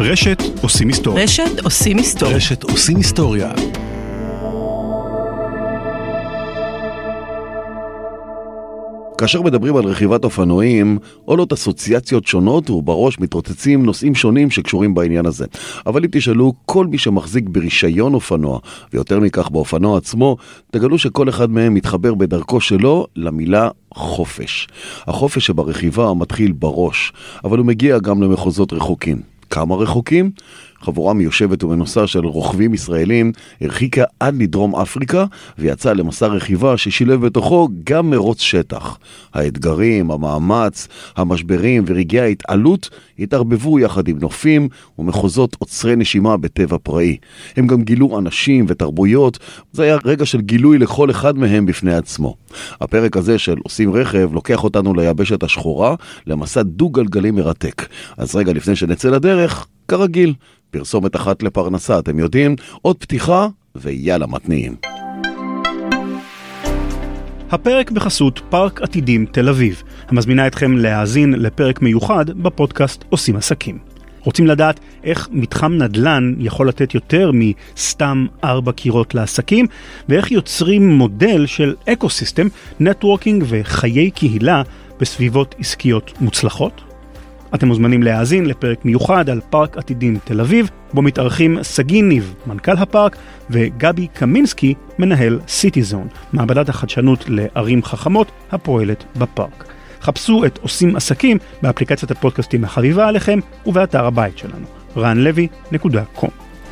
רשת עושים היסטוריה. רשת עושים היסטוריה. רשת עושים היסטוריה. כאשר מדברים על רכיבת אופנועים, עולות אסוציאציות שונות ובראש מתרוצצים נושאים שונים שקשורים בעניין הזה. אבל אם תשאלו כל מי שמחזיק ברישיון אופנוע, ויותר מכך באופנוע עצמו, תגלו שכל אחד מהם מתחבר בדרכו שלו למילה חופש. החופש שברכיבה מתחיל בראש, אבל הוא מגיע גם למחוזות רחוקים. כמה רחוקים? חבורה מיושבת ומנוסה של רוכבים ישראלים הרחיקה עד לדרום אפריקה ויצאה למסע רכיבה ששילב בתוכו גם מרוץ שטח. האתגרים, המאמץ, המשברים ורגעי ההתעלות התערבבו יחד עם נופים ומחוזות עוצרי נשימה בטבע פראי. הם גם גילו אנשים ותרבויות, זה היה רגע של גילוי לכל אחד מהם בפני עצמו. הפרק הזה של עושים רכב לוקח אותנו ליבשת השחורה למסע דו-גלגלי מרתק. אז רגע לפני שנצא לדרך, כרגיל, פרסומת אחת לפרנסה, אתם יודעים, עוד פתיחה ויאללה מתניעים. הפרק בחסות פארק עתידים תל אביב, המזמינה אתכם להאזין לפרק מיוחד בפודקאסט עושים עסקים. רוצים לדעת איך מתחם נדל"ן יכול לתת יותר מסתם 4 קירות לעסקים, ואיך יוצרים מודל של אקוסיסטם, נטוורקינג וחיי קהילה בסביבות עסקיות מוצלחות? אתם מוזמנים להאזין לפרק מיוחד על פארק עתידים תל אביב, בו מתארחים סגי ניב, מנכ"ל הפארק, וגבי קמינסקי, מנהל סיטיזון, מעבדת החדשנות לערים חכמות הפועלת בפארק. חפשו את עושים עסקים באפליקציית הפודקאסטים החביבה עליכם ובאתר הבית שלנו, ranlevy.com.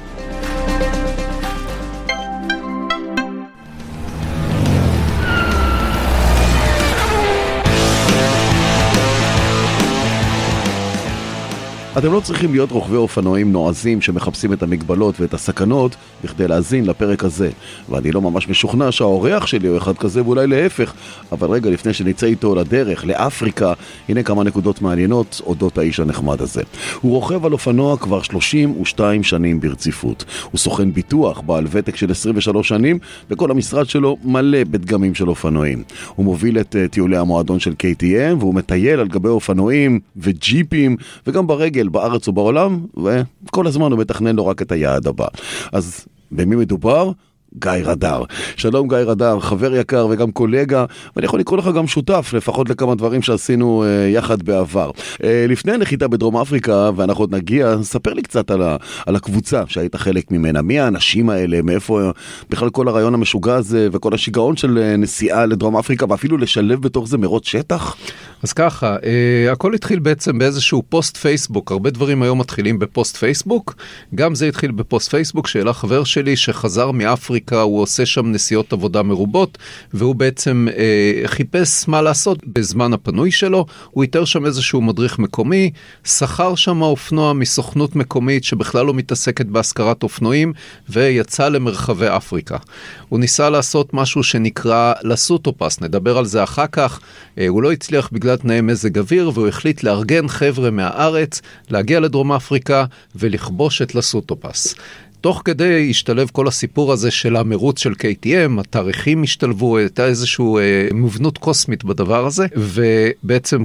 אתם לא צריכים להיות רוכבי אופנועים נועזים שמחפשים את המגבלות ואת הסכנות בכדי להאזין לפרק הזה. ואני לא ממש משוכנע שהאורח שלי הוא אחד כזה ואולי להפך, אבל רגע לפני שנצא איתו לדרך, לאפריקה, הנה כמה נקודות מעניינות אודות האיש הנחמד הזה. הוא רוכב על אופנוע כבר 32 שנים ברציפות. הוא סוכן ביטוח בעל ותק של 23 שנים, וכל המשרד שלו מלא בדגמים של אופנועים. הוא מוביל את טיולי המועדון של KTM, והוא מטייל על גבי אופנועים וג'יפים, וגם ברגל בארץ ובעולם, וכל הזמן הוא מתכנן לו רק את היעד הבא. אז במי מדובר? גיא רדאר. שלום גיא רדאר, חבר יקר וגם קולגה, ואני יכול לקרוא לך גם שותף, לפחות לכמה דברים שעשינו יחד בעבר. לפני הנחיתה בדרום אפריקה, ואנחנו עוד נגיע, ספר לי קצת על הקבוצה שהיית חלק ממנה. מי האנשים האלה? מאיפה בכלל כל הרעיון המשוגע הזה, וכל השיגעון של נסיעה לדרום אפריקה, ואפילו לשלב בתוך זה מרוץ שטח? אז ככה, הכל התחיל בעצם באיזשהו פוסט פייסבוק. הרבה דברים היום מתחילים בפוסט פייסבוק. גם זה התחיל בפוסט פייסבוק, שאלה חבר שלי שחזר מאפריקה, הוא עושה שם נסיעות עבודה מרובות, והוא בעצם חיפש מה לעשות בזמן הפנוי שלו. הוא איתר שם איזשהו מדריך מקומי, שכר שם אופנוע מסוכנות מקומית שבכלל לא מתעסקת בהשכרת אופנועים, ויצא למרחבי אפריקה. הוא ניסה לעשות משהו שנקרא לסוטופס, נדבר על זה אחר כך. הוא לא הצליח בגלל תנאי מזג אוויר, והוא החליט לארגן חבר'ה מהארץ, להגיע לדרום אפריקה ולכבוש את לסוטופס. תוך כדי השתלב כל הסיפור הזה של המרוץ של KTM, התאריכים השתלבו, הייתה איזושהי מובנות קוסמית בדבר הזה, ובעצם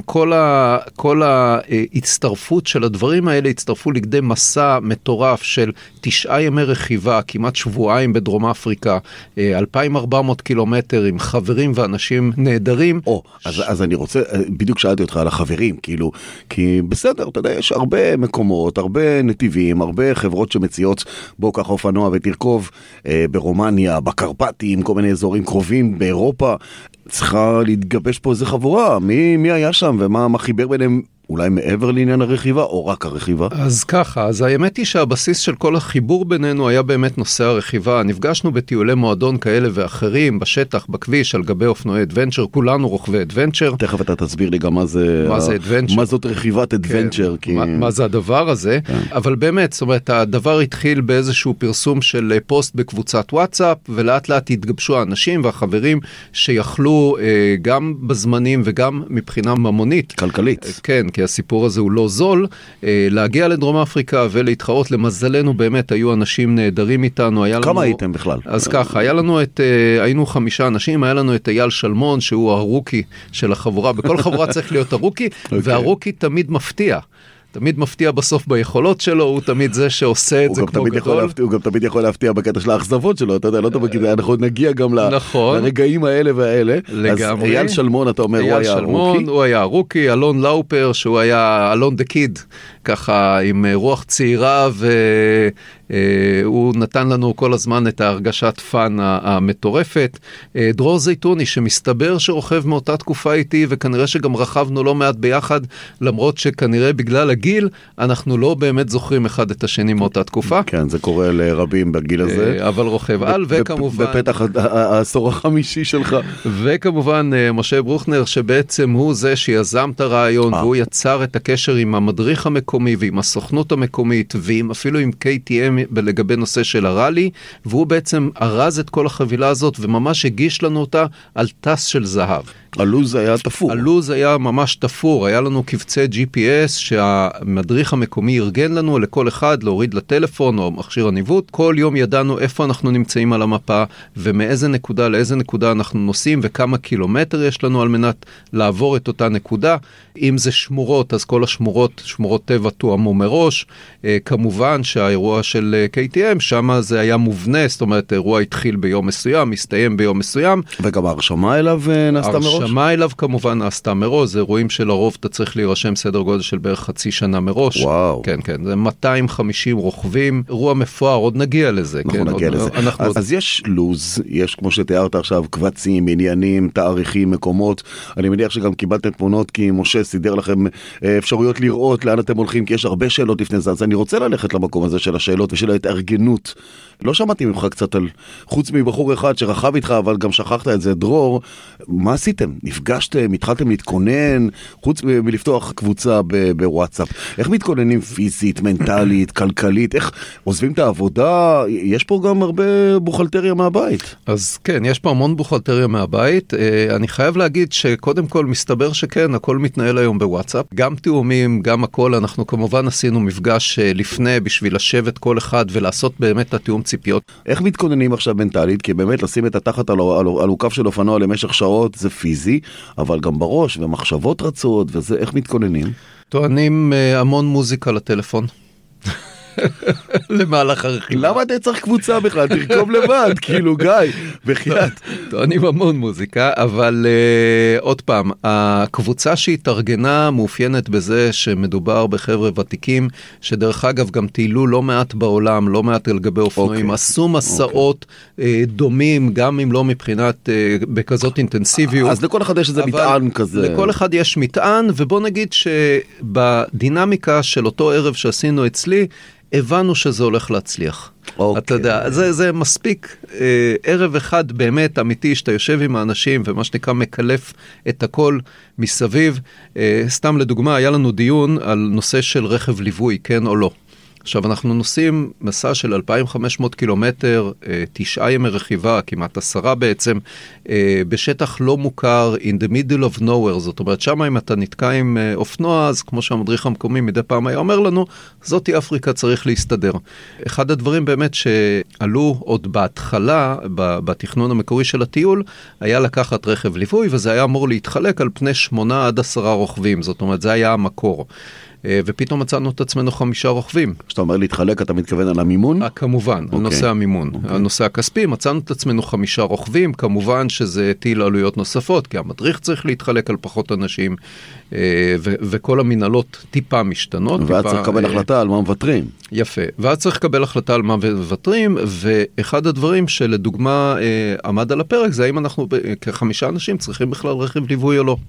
כל ההצטרפות של הדברים האלה הצטרפו לכדי מסע מטורף של 9 ימי רכיבה, כמעט שבועיים בדרום אפריקה, 2,400 קילומטר עם חברים ואנשים נהדרים. אז אני רוצה, בדיוק שאלתי אותך על החברים, כאילו, כי בסדר, אתה יודע, יש הרבה מקומות, הרבה נתיבים, הרבה חברות שמציעות בוא ככה אופנוע ותרכוב ברומניה, בקרפטים, כל מיני אזורים קרובים באירופה. צריכה להתגבש פה איזה חבורה. מי היה שם ומה חיבר ביניהם? אולי מעבר לעניין הרכיבה או רק הרכיבה? אז ככה, אז האמת היא שהבסיס של כל החיבור בינינו היה באמת נושא הרכיבה. נפגשנו בטיולי מועדון כאלה ואחרים, בשטח, בכביש, על גבי אופנועי אדוונצ'ר, כולנו רוכבי אדוונצ'ר. תכף אתה תסביר לי גם מה זה אדוונצ'ר. מה זאת רכיבת אדוונצ'ר? מה זה הדבר הזה? אבל באמת, זאת אומרת, הדבר התחיל באיזשהו פרסום של פוסט בקבוצת וואטסאפ, ולאט לאט התגבשו האנשים והחברים שיכלו גם בזמנים וגם מבחינה ממונית. כלכלית. כן, כי הסיפור הזה הוא לא זול, להגיע לדרום אפריקה ולהתחרות. למזלנו באמת היו אנשים נהדרים איתנו. כמה הייתם בכלל? אז ככה, היינו 5 אנשים, היה לנו את אייל שלמון, שהוא הרוקי של החבורה, בכל חבורה צריך להיות הרוקי, והרוקי תמיד מפתיע. תמיד מפתיע בסוף ביכולות שלו, הוא תמיד זה שעושה את זה כמו גדול. הוא גם תמיד יכול להפתיע בקטע של האכזבות שלו, אתה יודע, לא טוב, כי אנחנו נגיע גם לרגעים האלה והאלה. לגמרי. אז אייל שלמון, אתה אומר, הוא היה רוקי? הוא היה רוקי, אלון לאופר, שהוא היה אלון דה קיד, ככה עם רוח צעירה, והוא נתן לנו כל הזמן את ההרגשת פן המטורפת. דרור זייתוני, שמסתבר שרוכב מאותה תקופה איתי, וכנראה שגם רכבנו לא מעט ביחד, למרות שכנראה בגלל הגיל, אנחנו לא באמת זוכרים אחד את השני מאותה תקופה. כן, זה קורה לרבים בגיל הזה. אבל רוכב על, וכמובן... בפתח העשור החמישי שלך. וכמובן, משה ברוכנר, שבעצם הוא זה שיזם את הרעיון, והוא יצר את הקשר עם המדריך המקומי, ועם הסוכנות המקומית, אפילו עם KTM לגבי נושא של הראלי, והוא בעצם ארז את כל החבילה הזאת, וממש הגיש לנו אותה על טס של זהב. הלוז היה תפור. הלוז היה ממש תפור, היה לנו קבצי GPS שהמדריך המקומי ארגן לנו לכל אחד להוריד לטלפון או מכשיר הניווט. כל יום ידענו איפה אנחנו נמצאים על המפה ומאיזה נקודה לאיזה נקודה אנחנו נוסעים וכמה קילומטר יש לנו על מנת לעבור את אותה נקודה. אם זה שמורות, אז כל השמורות, שמורות טבע תואמו מראש. כמובן שהאירוע של KTM, שם זה היה מובנה, זאת אומרת, האירוע התחיל ביום מסוים, מסתיים ביום מסוים. וגם ההרשמה אליו נעשתה מראש? ההרשמה אליו כמובן נעשתה מראש, זה אירועים שלרוב אתה צריך להירשם סדר גודל של בערך חצי שנה מראש. וואו. כן, כן, זה 250 רוכבים, אירוע מפואר, עוד נגיע לזה. אנחנו כן, נגיע לזה. אז יש לוז, יש כמו שתיארת עכשיו, קבצים, עניינים, תאריכים, מקומות. אני מניח שגם קיבלתם תמונות, כי משה סידר לכם אפשרויות לראות לאן אתם הולכים, כי יש הרבה שאלות לפני זה. אז אני רוצה ללכת למקום הזה של השאלות ושל ההתארגנות. לא שמעתי ממך קצת על, חוץ מבחור אחד שרחב איתך, אבל גם שכחת את זה, דרור, מה עשיתם? נפגשתם, התחלתם להתכונן, חוץ מלפתוח קבוצה בוואטסאפ. איך מתכוננים פיזית, מנטלית, כלכלית? איך עוזבים את העבודה? יש פה גם הרבה בוכלטריה מהבית. אז כן, יש פה המון בוכלטריה מהבית. אני חייב להגיד שקודם כל מסתבר שכן, הכל מתנהל היום בוואטסאפ. גם תיאומים, גם הכל. אנחנו כמובן עשינו מפגש לפני בשביל לשבת כל אחד ולעשות באמת את התיאום ציפיות. איך מתכוננים עכשיו מנטלית? כי באמת לשים את התחת על עוקף של אופנוע למשך שעות זה פיזי, אבל גם בראש ומחשבות רצות וזה, איך מתכוננים? טוענים המון מוזיקה לטלפון. למהלך הרכיבה. למה אתה צריך קבוצה בכלל? תרכוב לבד, כאילו גיא, בחייאת. טוענים המון מוזיקה, אבל עוד פעם, הקבוצה שהתארגנה מאופיינת בזה שמדובר בחבר'ה ותיקים, שדרך אגב גם טיילו לא מעט בעולם, לא מעט על גבי אופנועים, עשו מסעות דומים, גם אם לא מבחינת בכזאת אינטנסיביות. אז לכל אחד יש איזה מטען כזה. לכל אחד יש מטען, ובוא נגיד שבדינמיקה של אותו ערב שעשינו אצלי, הבנו שזה הולך להצליח. אתה יודע, זה מספיק ערב אחד באמת אמיתי שאתה יושב עם האנשים ומה שנקרא מקלף את הכל מסביב. סתם לדוגמה, היה לנו דיון על נושא של רכב ליווי, כן או לא. עכשיו אנחנו נוסעים מסע של 2,500 קילומטר, 9 ימי רכיבה, כמעט 10 בעצם, בשטח לא מוכר, in the middle of nowhere, זאת אומרת, שם אם אתה נתקע עם אופנוע, אז כמו שהמדריך המקומי מדי פעם היה אומר לנו, זאתי אפריקה צריך להסתדר. אחד הדברים באמת שעלו עוד בהתחלה, בתכנון המקורי של הטיול, היה לקחת רכב ליווי, וזה היה אמור להתחלק על פני 8 עד 10 רוכבים, זאת אומרת, זה היה המקור. ופתאום מצאנו את עצמנו 5 רוכבים. כשאתה אומר להתחלק, אתה מתכוון על המימון? כמובן, על נושא המימון. הנושא הכספי, מצאנו את עצמנו 5 רוכבים, כמובן שזה הטיל עלויות נוספות, כי המדריך צריך להתחלק על פחות אנשים, וכל המנהלות טיפה משתנות. ואז צריך לקבל החלטה על מה מוותרים. יפה, ואז צריך לקבל החלטה על מה מוותרים, ואחד הדברים שלדוגמה עמד על הפרק, זה האם אנחנו כ5 אנשים צריכים בכלל רכב ליווי או לא.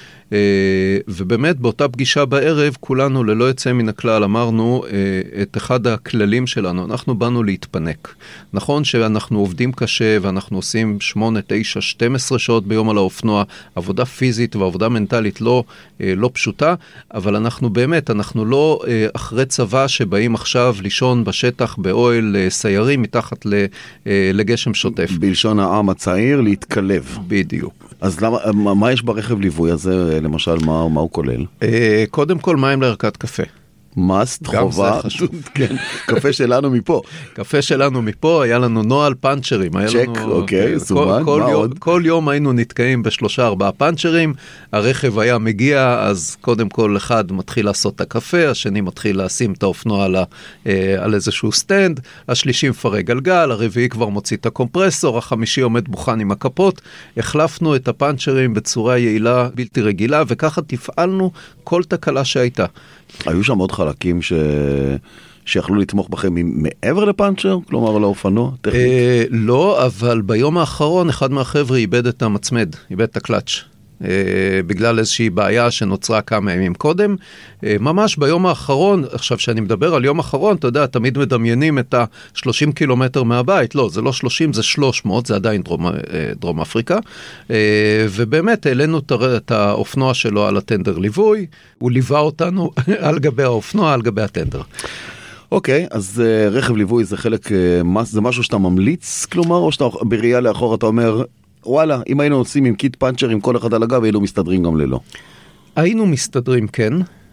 ובאמת באותה פגישה בערב כולנו ללא יוצא מן הכלל אמרנו את אחד הכללים שלנו, אנחנו באנו להתפנק. נכון שאנחנו עובדים קשה ואנחנו עושים 8, 9, 12 שעות ביום על האופנוע, עבודה פיזית ועבודה מנטלית לא פשוטה, אבל אנחנו באמת, אנחנו לא אחרי צבא שבאים עכשיו לישון בשטח באוהל סיירים מתחת לגשם שוטף. בלשון העם הצעיר להתקלב. בדיוק. אז מה יש ברכב ליווי הזה, למשל, מה הוא כולל? קודם כל מים לערכת קפה. מאסט, חובה, כן, קפה שלנו מפה. קפה שלנו מפה, היה לנו נועל פאנצ'רים. צ'ק, אוקיי, סומן, מה עוד? כל יום היינו נתקעים ב3-4 פאנצ'רים, הרכב היה מגיע, אז קודם כל אחד מתחיל לעשות את הקפה, השני מתחיל לשים את האופנוע על איזשהו סטנד, השלישי מפרק גלגל, הרביעי כבר מוציא את הקומפרסור, החמישי עומד מוכן עם הכפות, החלפנו את הפאנצ'רים בצורה יעילה בלתי רגילה, וככה תפעלנו כל תקלה שהייתה. היו שם עוד חלקים שיכלו לתמוך בכם מעבר לפאנצ'ר? כלומר לאופנוע? לא, אבל ביום האחרון אחד מהחבר'ה איבד את המצמד, איבד את הקלאץ'. בגלל איזושהי בעיה שנוצרה כמה ימים קודם. ממש ביום האחרון, עכשיו שאני מדבר על יום האחרון, אתה יודע, תמיד מדמיינים את ה-30 קילומטר מהבית. לא, זה לא 30, זה 300, זה עדיין דרום אפריקה. ובאמת, העלינו את האופנוע שלו על הטנדר ליווי, הוא ליווה אותנו על גבי האופנוע, על גבי הטנדר. אוקיי, אז רכב ליווי זה חלק, זה משהו שאתה ממליץ, כלומר, או שאתה בראייה לאחור אתה אומר, וואלה, אם היינו עושים עם קיט פאנצ'ר עם כל אחד על הגב, היינו מסתדרים גם ללא. היינו מסתדרים, כן,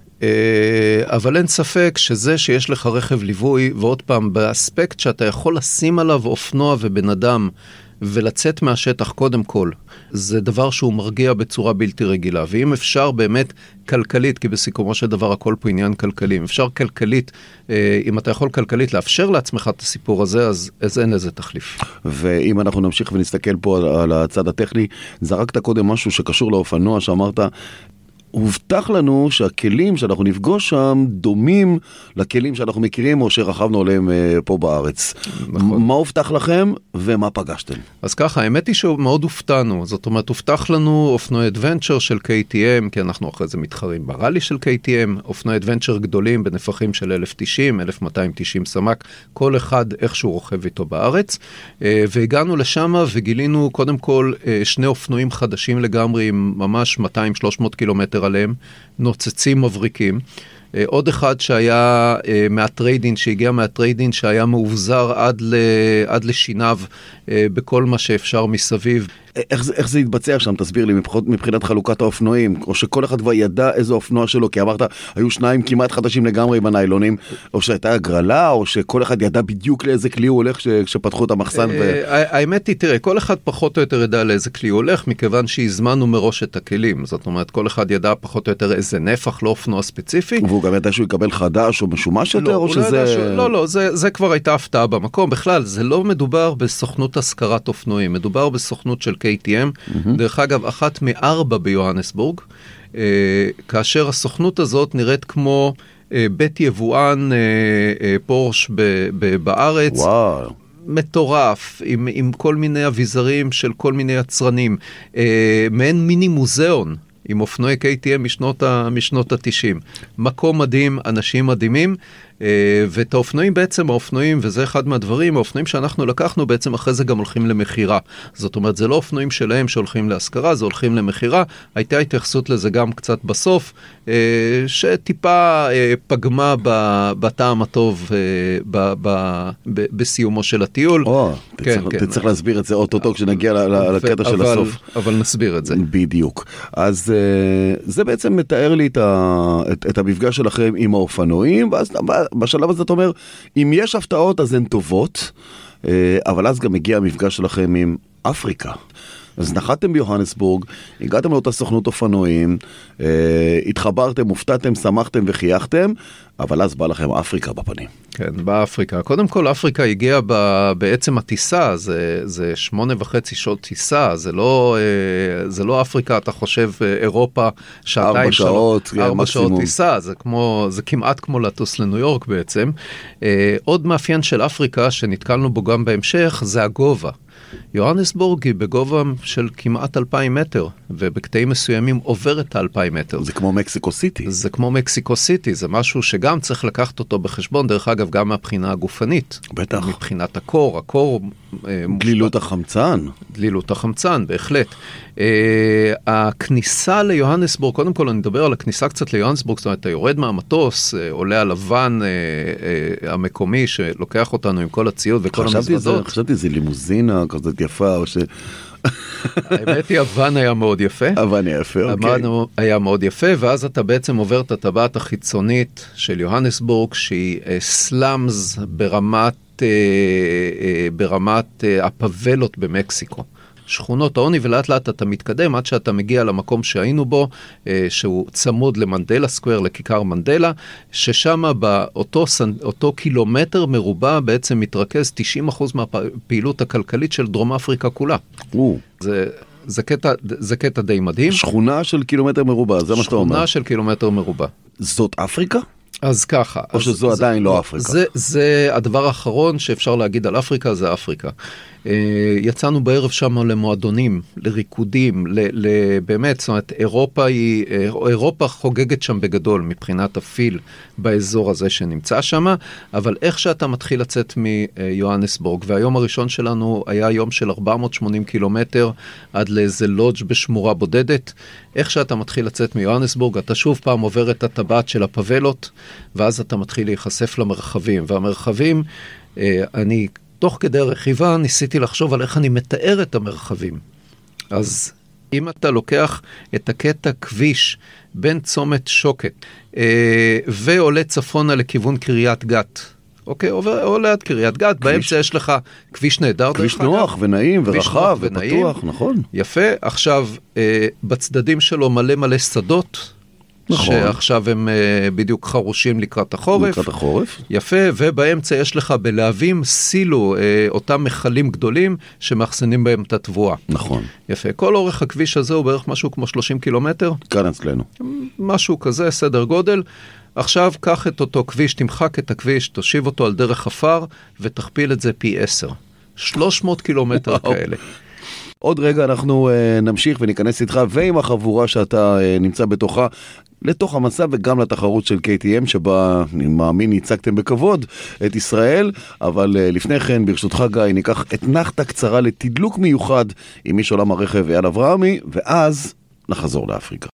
אבל אין ספק שזה שיש לך רכב ליווי, ועוד פעם, באספקט שאתה יכול לשים עליו אופנוע ובן אדם, ולצאת מהשטח קודם כל, זה דבר שהוא מרגיע בצורה בלתי רגילה, ואם אפשר באמת כלכלית, כי בסיכומו של דבר הכל פה עניין כלכלי, אם אפשר כלכלית, אם אתה יכול כלכלית לאפשר לעצמך את הסיפור הזה, אז אין לזה תחליף. ואם אנחנו נמשיך ונסתכל פה על הצד הטכני, זרקת קודם משהו שקשור לאופנוע, שאמרת, הובטח לנו שהכלים שאנחנו נפגוש שם דומים לכלים שאנחנו מכירים או שרכבנו עליהם פה בארץ. נכון. מה הובטח לכם ומה פגשתם? אז ככה, האמת היא שמאוד הופתענו. זאת אומרת, הובטח לנו אופנועי אדוונצ'ר של KTM, כי אנחנו אחרי זה מתחרים בראלי של KTM, אופנועי אדוונצ'ר גדולים בנפחים של 1090, 1290 סמ"ק, כל אחד איכשהו רוכב איתו בארץ. והגענו לשם וגילינו קודם כל שני אופנועים חדשים לגמרי, עם ממש 200-300 קילומטר עליהם, נוצצים מבריקים. עוד אחד שהיה מהטריידין, שהגיע מהטריידין, שהיה מאובזר עד לשיניו בכל מה שאפשר מסביב. איך זה יתבצע שם? תסביר לי, מבחינת חלוקת האופנועים, או שכל אחד כבר ידע איזה אופנוע שלו, כי אמרת, היו שניים כמעט חדשים לגמרי עם הניילונים, או שהייתה הגרלה, או שכל אחד ידע בדיוק לאיזה כלי הוא הולך כשפתחו את המחסן. האמת היא, תראה, כל אחד פחות או יותר ידע לאיזה כלי הוא הולך, מכיוון שהזמנו מראש את הכלים. זאת אומרת, כל אחד ידע פחות או יותר איזה נפח, לא אופנוע ספציפי. והוא גם ידע שהוא יקבל חדש או משומש יותר, או שזה... לא, זה כבר הייתה הפתעה במקום. בכלל, זה לא מדובר בסוכנות השכרת אופנועים, מדובר בסוכנות של KTM, דרך אגב, אחת מ4 ביוהנסבורג, כאשר הסוכנות הזאת נראית כמו בית יבואן פורש בארץ. וואו. מטורף, עם כל מיני אביזרים של כל מיני יצרנים, מעין מיני מוזיאון, עם אופנועי KTM משנות ה-90. מקום מדהים, אנשים מדהימים, ואת האופנועים בעצם, האופנועים, וזה אחד מהדברים, האופנועים שאנחנו לקחנו בעצם אחרי זה גם הולכים למחירה. זאת אומרת, זה לא אופנועים שלהם שהולכים להשכרה, זה הולכים למחירה. הייתה התייחסות לזה גם קצת בסוף, שטיפה פגמה בטעם הטוב בסיומו של הטיול. אתה צריך להסביר את זה אוטוטו כשנגיע לקטע של הסוף. אבל נסביר את זה. בדיוק. אז זה בעצם מתאר לי את המפגש שלכם עם האופנועים, ואז בשלב הזה אתה אומר, אם יש הפתעות אז הן טובות, אבל אז גם מגיע המפגש שלכם עם אפריקה. אז נחתם ביוהנסבורג, הגעתם לאותה סוכנות אופנועים, התחברתם, הופתעתם, שמחתם וחייכתם, אבל אז בא לכם אפריקה בפנים. כן, באפריקה. קודם כל, אפריקה הגיעה בעצם הטיסה, זה 8.5 שעות טיסה, זה לא אפריקה, אתה חושב אירופה, 4 שעות טיסה, זה כמעט כמו לטוס לניו יורק בעצם. עוד מאפיין של אפריקה, שנתקלנו בו גם בהמשך, זה הגובה. יוהנסבורג היא בגובה של כמעט 2,000 מטר, ובקטעים מסוימים עוברת 2,000 מטר. זה כמו מקסיקו סיטי. זה כמו מקסיקו סיטי, זה משהו שגם צריך לקחת אותו בחשבון, דרך אגב, גם מהבחינה הגופנית. בטח. מבחינת הקור דלילות החמצן. דלילות החמצן, בהחלט. הכניסה ליוהנסבורג, קודם כל אני מדבר על הכניסה קצת ליוהנסבורג, זאת אומרת, אתה יורד מהמטוס, עולה על הוואן המקומי, שלוקח אותנו עם כל הציוד וכל המזוודות. חשבתי זה לימוזינה כזאת יפה, או ש... האמת היא, הוואן היה מאוד יפה. הוואן היה יפה, אוקיי. הוואן היה מאוד יפה, ואז אתה בעצם עובר את הטבעת החיצונית של יוהנסבורג, שהיא סלאמס ברמת הפאבלות במקסיקו. שכונות העוני, ולאט לאט אתה מתקדם עד שאתה מגיע למקום שהיינו בו, שהוא צמוד למנדלה סקוואר, לכיכר מנדלה, ששם באותו קילומטר מרובע בעצם מתרכז 90% מהפעילות הכלכלית של דרום אפריקה כולה. זה קטע די מדהים. שכונה של קילומטר מרובע, זה מה שאתה אומר. שכונה של קילומטר מרובע. זאת אפריקה? אז ככה. או שזו עדיין לא אפריקה? זה הדבר האחרון שאפשר להגיד על אפריקה, זה אפריקה. יצאנו בערב שם למועדונים, לריקודים, באמת, זאת אומרת, אירופה חוגגת שם בגדול מבחינת הפיל באזור הזה שנמצא שם, אבל איך שאתה מתחיל לצאת מיוהנסבורג, והיום הראשון שלנו היה יום של 480 קילומטר עד לאיזה לודג' בשמורה בודדת, איך שאתה מתחיל לצאת מיוהנסבורג, אתה שוב פעם עובר את הטבעת של הפאבלות, ואז אתה מתחיל להיחשף למרחבים, והמרחבים, אני תוך כדי רכיבה ניסיתי לחשוב על איך אני מתאר את המרחבים. אז אם אתה לוקח את הקטע כביש בין צומת שוקת ועולה צפונה לכיוון קריית גת, אוקיי, עולה עד קריית גת, באמצע יש לך כביש נהדר. כביש נוח ונעים ורחב ופתוח, נכון. יפה, עכשיו בצדדים שלו מלא שדות, נכון. שעכשיו הם בדיוק חרושים לקראת החורף. לקראת החורף. יפה, ובאמצע יש לך בלהבים סילו, אותם מחלים גדולים שמאחסנים בהם את התבואה. נכון. יפה, כל אורך הכביש הזה הוא בערך משהו כמו 30 קילומטר. כאן אצלנו. משהו כזה, סדר גודל. עכשיו קח את אותו כביש, תמחק את הכביש, תושיב אותו על דרך אפר ותכפיל את זה פי 10. 300 קילומטר כאלה. עוד רגע אנחנו נמשיך וניכנס איתך ועם החבורה שאתה נמצא בתוכה, לתוך המסע וגם לתחרות של KTM שבה אני מאמין ייצגתם בכבוד את ישראל, אבל לפני כן ברשותך גיא ניקח אתנחתה קצרה לתדלוק מיוחד עם איש עולם הרכב אייל אברהמי, ואז נחזור לאפריקה.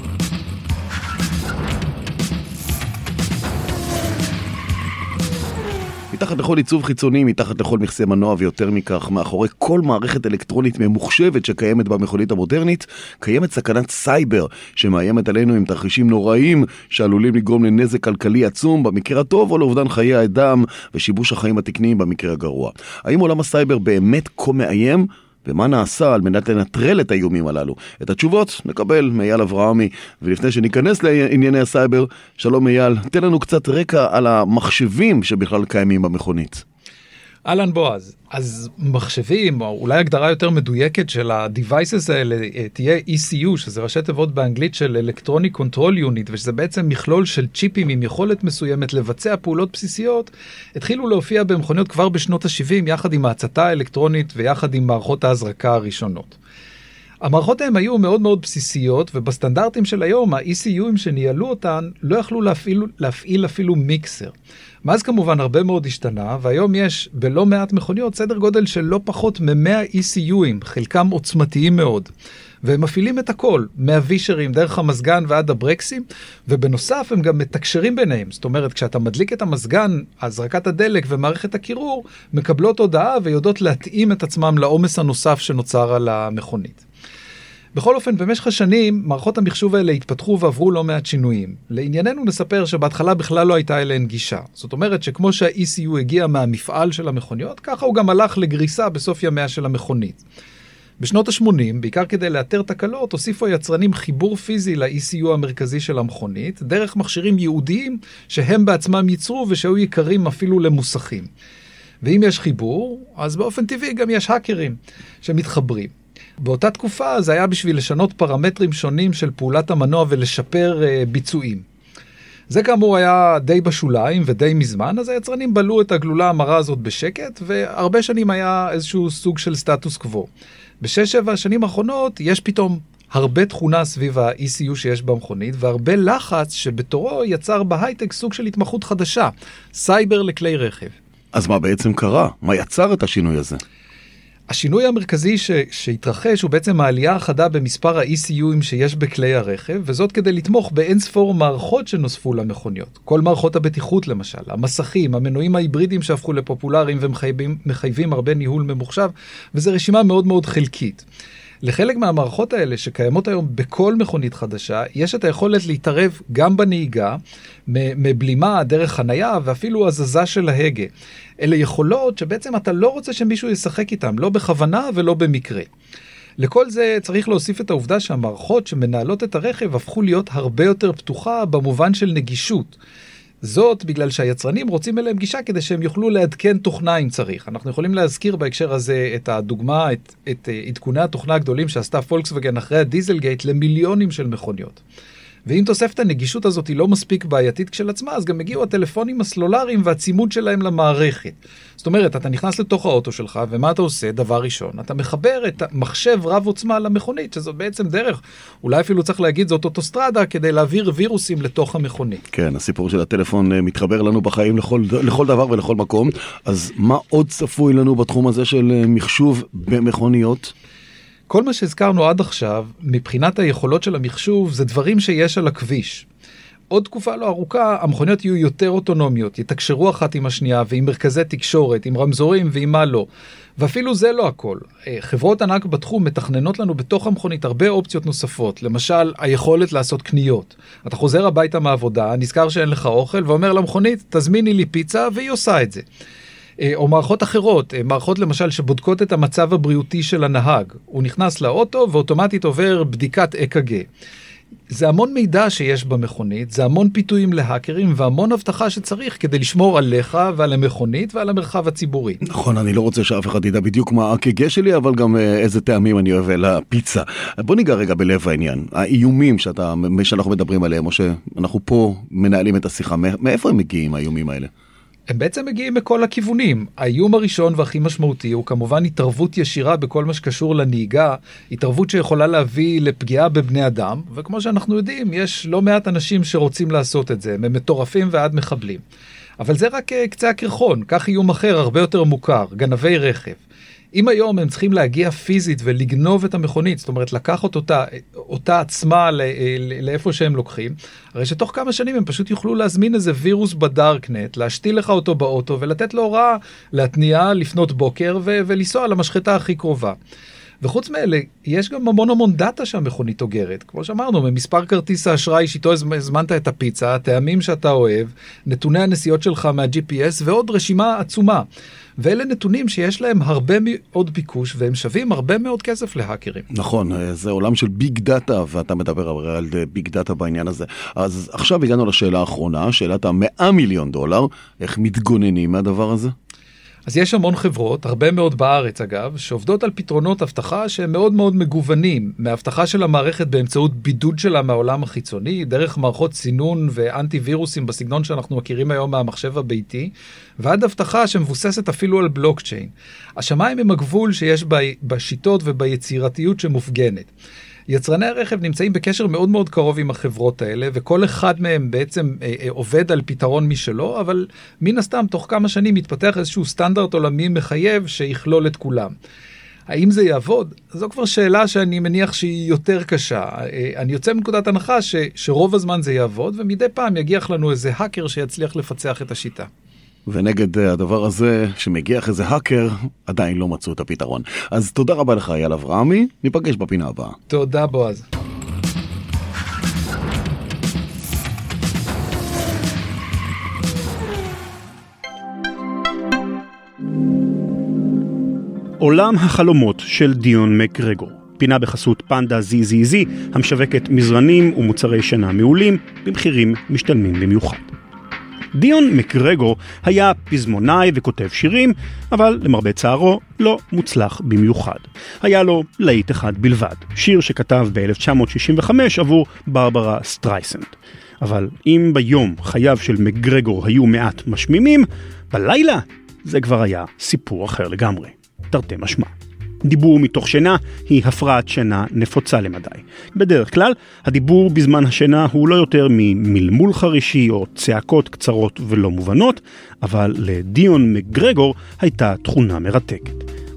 מתחת לכל עיצוב חיצוני, מתחת לכל מכסה מנוע ויותר מכך, מאחורי כל מערכת אלקטרונית ממוחשבת שקיימת במכונית המודרנית, קיימת סכנת סייבר שמאיימת עלינו עם תרחישים נוראים שעלולים לגרום לנזק כלכלי עצום במקרה הטוב או לאובדן חיי האדם ושיבוש החיים התקניים במקרה הגרוע. האם עולם הסייבר באמת כה מאיים? ומה נעשה על מנת לנטרל את האיומים הללו? את התשובות נקבל מאייל אברהמי, ולפני שניכנס לענייני הסייבר, שלום אייל, תן לנו קצת רקע על המחשבים שבכלל קיימים במכונית. אהלן בועז, אז מחשבים, או אולי הגדרה יותר מדויקת של ה-devices האלה, תהיה ECU, שזה ראשי תיבות באנגלית של Electronic Control Unit, ושזה בעצם מכלול של צ'יפים עם יכולת מסוימת לבצע פעולות בסיסיות, התחילו להופיע במכוניות כבר בשנות ה-70, יחד עם ההצתה האלקטרונית ויחד עם מערכות ההזרקה הראשונות. המערכות הן היו מאוד מאוד בסיסיות, ובסטנדרטים של היום, ה-ECUים שניהלו אותן לא יכלו להפעיל אפילו מיקסר. מאז כמובן הרבה מאוד השתנה, והיום יש בלא מעט מכוניות סדר גודל של לא פחות מ-100 ECUים, חלקם עוצמתיים מאוד. והם מפעילים את הכל, מהווישרים, דרך המזגן ועד הברקסים, ובנוסף הם גם מתקשרים ביניהם. זאת אומרת, כשאתה מדליק את המזגן, הזרקת הדלק ומערכת הקירור, מקבלות הודעה ויודעות להתאים את עצמם לעומס הנוסף שנוצר על המכונית. בכל אופן, במשך השנים, מערכות המחשוב האלה התפתחו ועברו לא מעט שינויים. לענייננו נספר שבהתחלה בכלל לא הייתה אליהן גישה. זאת אומרת שכמו שה-ECU הגיע מהמפעל של המכוניות, ככה הוא גם הלך לגריסה בסוף ימיה של המכונית. בשנות ה-80, בעיקר כדי לאתר תקלות, הוסיפו היצרנים חיבור פיזי ל-ECU המרכזי של המכונית, דרך מכשירים ייעודיים שהם בעצמם ייצרו ושהיו יקרים אפילו למוסכים. ואם יש חיבור, אז באופן טבעי גם יש האקרים שמתחברים. באותה תקופה זה היה בשביל לשנות פרמטרים שונים של פעולת המנוע ולשפר ביצועים. זה כאמור היה די בשוליים ודי מזמן, אז היצרנים בלו את הגלולה המרה הזאת בשקט, והרבה שנים היה איזשהו סוג של סטטוס קוו. ב6-7 השנים האחרונות יש פתאום הרבה תכונה סביב ה-ECU שיש במכונית, והרבה לחץ שבתורו יצר בהייטק סוג של התמחות חדשה, סייבר לכלי רכב. אז מה בעצם קרה? מה יצר את השינוי הזה? השינוי המרכזי שהתרחש הוא בעצם העלייה החדה במספר ה-ECU'ים שיש בכלי הרכב, וזאת כדי לתמוך באין ספור מערכות שנוספו למכוניות. כל מערכות הבטיחות למשל, המסכים, המנועים ההיברידיים שהפכו לפופולריים ומחייבים הרבה ניהול ממוחשב, וזו רשימה מאוד מאוד חלקית. לחלק מהמערכות האלה שקיימות היום בכל מכונית חדשה, יש את היכולת להתערב גם בנהיגה, מבלימה, דרך חנייה ואפילו הזזה של ההגה. אלה יכולות שבעצם אתה לא רוצה שמישהו ישחק איתם, לא בכוונה ולא במקרה. לכל זה צריך להוסיף את העובדה שהמערכות שמנהלות את הרכב הפכו להיות הרבה יותר פתוחה במובן של נגישות. זאת בגלל שהיצרנים רוצים אליהם גישה כדי שהם יוכלו לעדכן תוכנה אם צריך. אנחנו יכולים להזכיר בהקשר הזה את הדוגמה, את עדכוני התוכנה הגדולים שעשתה פולקסווגן אחרי הדיזלגייט למיליונים של מכוניות. ואם תוספת הנגישות הזאת היא לא מספיק בעייתית כשלעצמה, אז גם הגיעו הטלפונים הסלולריים והצימוד שלהם למערכת. זאת אומרת, אתה נכנס לתוך האוטו שלך, ומה אתה עושה? דבר ראשון, אתה מחבר את מחשב רב עוצמה למכונית, שזאת בעצם דרך, אולי אפילו צריך להגיד, זאת אוטוסטרדה, כדי להעביר וירוסים לתוך המכונית. כן, הסיפור של הטלפון מתחבר לנו בחיים לכל דבר ולכל מקום. אז מה עוד צפוי לנו בתחום הזה של מחשוב במכוניות? כל מה שהזכרנו עד עכשיו, מבחינת היכולות של המחשוב, זה דברים שיש על הכביש. עוד תקופה לא ארוכה, המכוניות יהיו יותר אוטונומיות, יתקשרו אחת עם השנייה, ועם מרכזי תקשורת, עם רמזורים ועם מה לא. ואפילו זה לא הכל. חברות ענק בתחום מתכננות לנו בתוך המכונית הרבה אופציות נוספות. למשל, היכולת לעשות קניות. אתה חוזר הביתה מהעבודה, נזכר שאין לך אוכל, ואומר למכונית, תזמיני לי פיצה, והיא עושה את זה. או מערכות אחרות, מערכות למשל שבודקות את המצב הבריאותי של הנהג. הוא נכנס לאוטו ואוטומטית עובר בדיקת אק"ג. זה המון מידע שיש במכונית, זה המון פיתויים להאקרים והמון הבטחה שצריך כדי לשמור עליך ועל המכונית ועל המרחב הציבורי. נכון, אני לא רוצה שאף אחד ידע בדיוק מה האק"ג שלי, אבל גם איזה טעמים אני אוהב לפיצה. בוא ניגע רגע בלב העניין. האיומים שאנחנו מדברים עליהם, או שאנחנו פה מנהלים את השיחה, מאיפה הם מגיעים האיומים האלה? הם בעצם מגיעים מכל הכיוונים. האיום הראשון והכי משמעותי הוא כמובן התערבות ישירה בכל מה שקשור לנהיגה, התערבות שיכולה להביא לפגיעה בבני אדם, וכמו שאנחנו יודעים, יש לא מעט אנשים שרוצים לעשות את זה, הם מטורפים ועד מחבלים. אבל זה רק קצה הקרחון, כך איום אחר הרבה יותר מוכר, גנבי רכב. אם היום הם צריכים להגיע פיזית ולגנוב את המכונית, זאת אומרת לקחת אותה עצמה לאיפה שהם לוקחים, הרי שתוך כמה שנים הם פשוט יוכלו להזמין איזה וירוס בדארקנט, להשתיל לך אותו באוטו ולתת לו הוראה להתניע לפנות בוקר ולנסוע למשחטה הכי קרובה. וחוץ מאלה, יש גם המון דאטה שהמכונית אוגרת. כמו שאמרנו, ממספר כרטיס האשראי שאיתו הזמנת את הפיצה, הטעמים שאתה אוהב, נתוני הנסיעות שלך מה-GPS ועוד רשימה עצומה. ואלה נתונים שיש להם הרבה מאוד ביקוש, והם שווים הרבה מאוד כסף להאקרים. נכון, זה עולם של ביג דאטה, ואתה מדבר על ביג דאטה בעניין הזה. אז עכשיו הגענו לשאלה האחרונה, שאלת $100 מיליון, איך מתגוננים מהדבר הזה? אז יש המון חברות, הרבה מאוד בארץ אגב, שעובדות על פתרונות הבטחה שהם מאוד מאוד מגוונים, מהבטחה של המערכת באמצעות בידוד שלה מהעולם החיצוני, דרך מערכות סינון ואנטי וירוסים בסגנון שאנחנו מכירים היום מהמחשב הביתי, ועד הבטחה שמבוססת אפילו על בלוקצ'יין. השמיים הם הגבול שיש בשיטות וביצירתיות שמופגנת. יצרני הרכב נמצאים בקשר מאוד מאוד קרוב עם החברות האלה, וכל אחד מהם בעצם עובד על פתרון משלו, אבל מן הסתם תוך כמה שנים מתפתח איזשהו סטנדרט עולמי מחייב שיכלול את כולם. האם זה יעבוד? זו כבר שאלה שאני מניח שהיא יותר קשה. אני יוצא מנקודת הנחה שרוב הזמן זה יעבוד, ומדי פעם יגיח לנו איזה האקר שיצליח לפצח את השיטה. ונגד הדבר הזה שמגיח איזה האקר, עדיין לא מצאו את הפתרון. אז תודה רבה לך, אייל אברהמי, ניפגש בפינה הבאה. תודה, בועז. עולם החלומות של דיון מקגרגור. פינה בחסות פנדה ZZZ, המשווקת מזרנים ומוצרי שינה מעולים, במחירים משתלמים במיוחד. דיון מקגרגור היה פזמונאי וכותב שירים, אבל למרבה צערו לא מוצלח במיוחד. היה לו להיט אחד בלבד, שיר שכתב ב-1965 עבור ברברה סטרייסנד. אבל אם ביום חייו של מקגרגור היו מעט משמימים, בלילה זה כבר היה סיפור אחר לגמרי. תרתי משמע. דיבור מתוך שינה היא הפרעת שינה נפוצה למדי. בדרך כלל, הדיבור בזמן השינה הוא לא יותר ממלמול חרישי או צעקות קצרות ולא מובנות, אבל לדיון מקגרגור הייתה תכונה מרתקת.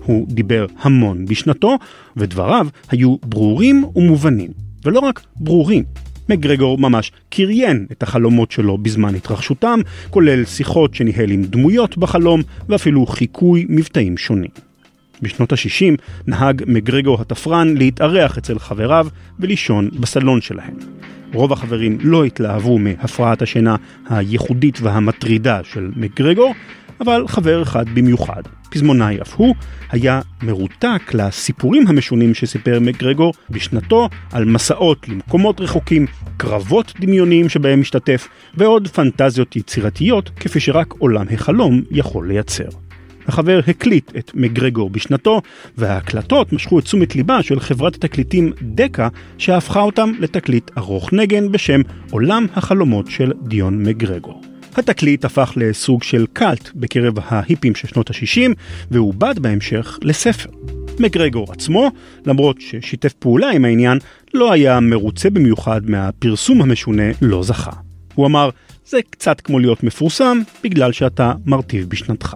הוא דיבר המון בשנתו, ודבריו היו ברורים ומובנים. ולא רק ברורים. מקגרגור ממש קריין את החלומות שלו בזמן התרחשותם, כולל שיחות שניהל עם דמויות בחלום, ואפילו חיקוי מבטאים שונים. בשנות ה-60 נהג מקגרגור התפרן להתארח אצל חבריו ולישון בסלון שלהם. רוב החברים לא התלהבו מהפרעת השינה הייחודית והמטרידה של מקגרגור, אבל חבר אחד במיוחד, פזמונאי אף הוא, היה מרותק לסיפורים המשונים שסיפר מקגרגור בשנתו על מסעות למקומות רחוקים, קרבות דמיוניים שבהם משתתף, ועוד פנטזיות יצירתיות כפי שרק עולם החלום יכול לייצר. החבר הקליט את מקגרגור בשנתו, וההקלטות משכו את תשומת ליבה של חברת התקליטים דקה, שהפכה אותם לתקליט ארוך נגן בשם עולם החלומות של דיון מקגרגור. התקליט הפך לסוג של קלט בקרב ההיפים של שנות ה-60, והוא בד בהמשך לספר. מקגרגור עצמו, למרות ששיתף פעולה עם העניין, לא היה מרוצה במיוחד מהפרסום המשונה, לא זכה. הוא אמר, זה קצת כמו להיות מפורסם בגלל שאתה מרטיב בשנתך.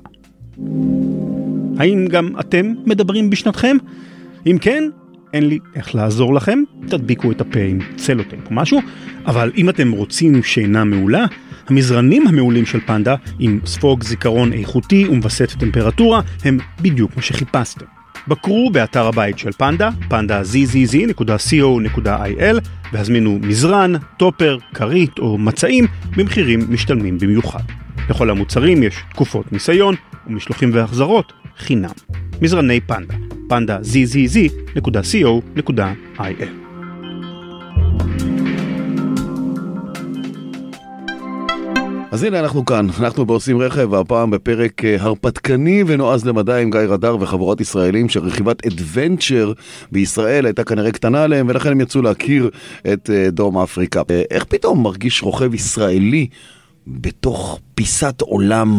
האם גם אתם מדברים בשנתכם? אם כן, אין לי איך לעזור לכם, תדביקו את הפה עם צלוטייפ או משהו, אבל אם אתם רוצים שינה מעולה, המזרנים המעולים של פנדה עם ספוג זיכרון איכותי ומווסת טמפרטורה הם בדיוק מה שחיפשתם. בקרו באתר הבית של פנדה, panda.zzz.co.il, והזמינו מזרן, טופר, קרית או מצעים במחירים משתלמים במיוחד. לכל המוצרים יש תקופות ניסיון ומשלוחים והחזרות חינם. מזרני פנדה, panda.zzz.co.il. אז הנה אנחנו כאן, אנחנו בעושים רכב, והפעם בפרק הרפתקני ונועז למדי עם גיא רדר וחבורת ישראלים שרכיבת אדוונצ'ר בישראל הייתה כנראה קטנה עליהם, ולכן הם יצאו להכיר את דרום אפריקה. איך פתאום מרגיש רוכב ישראלי בתוך פיסת עולם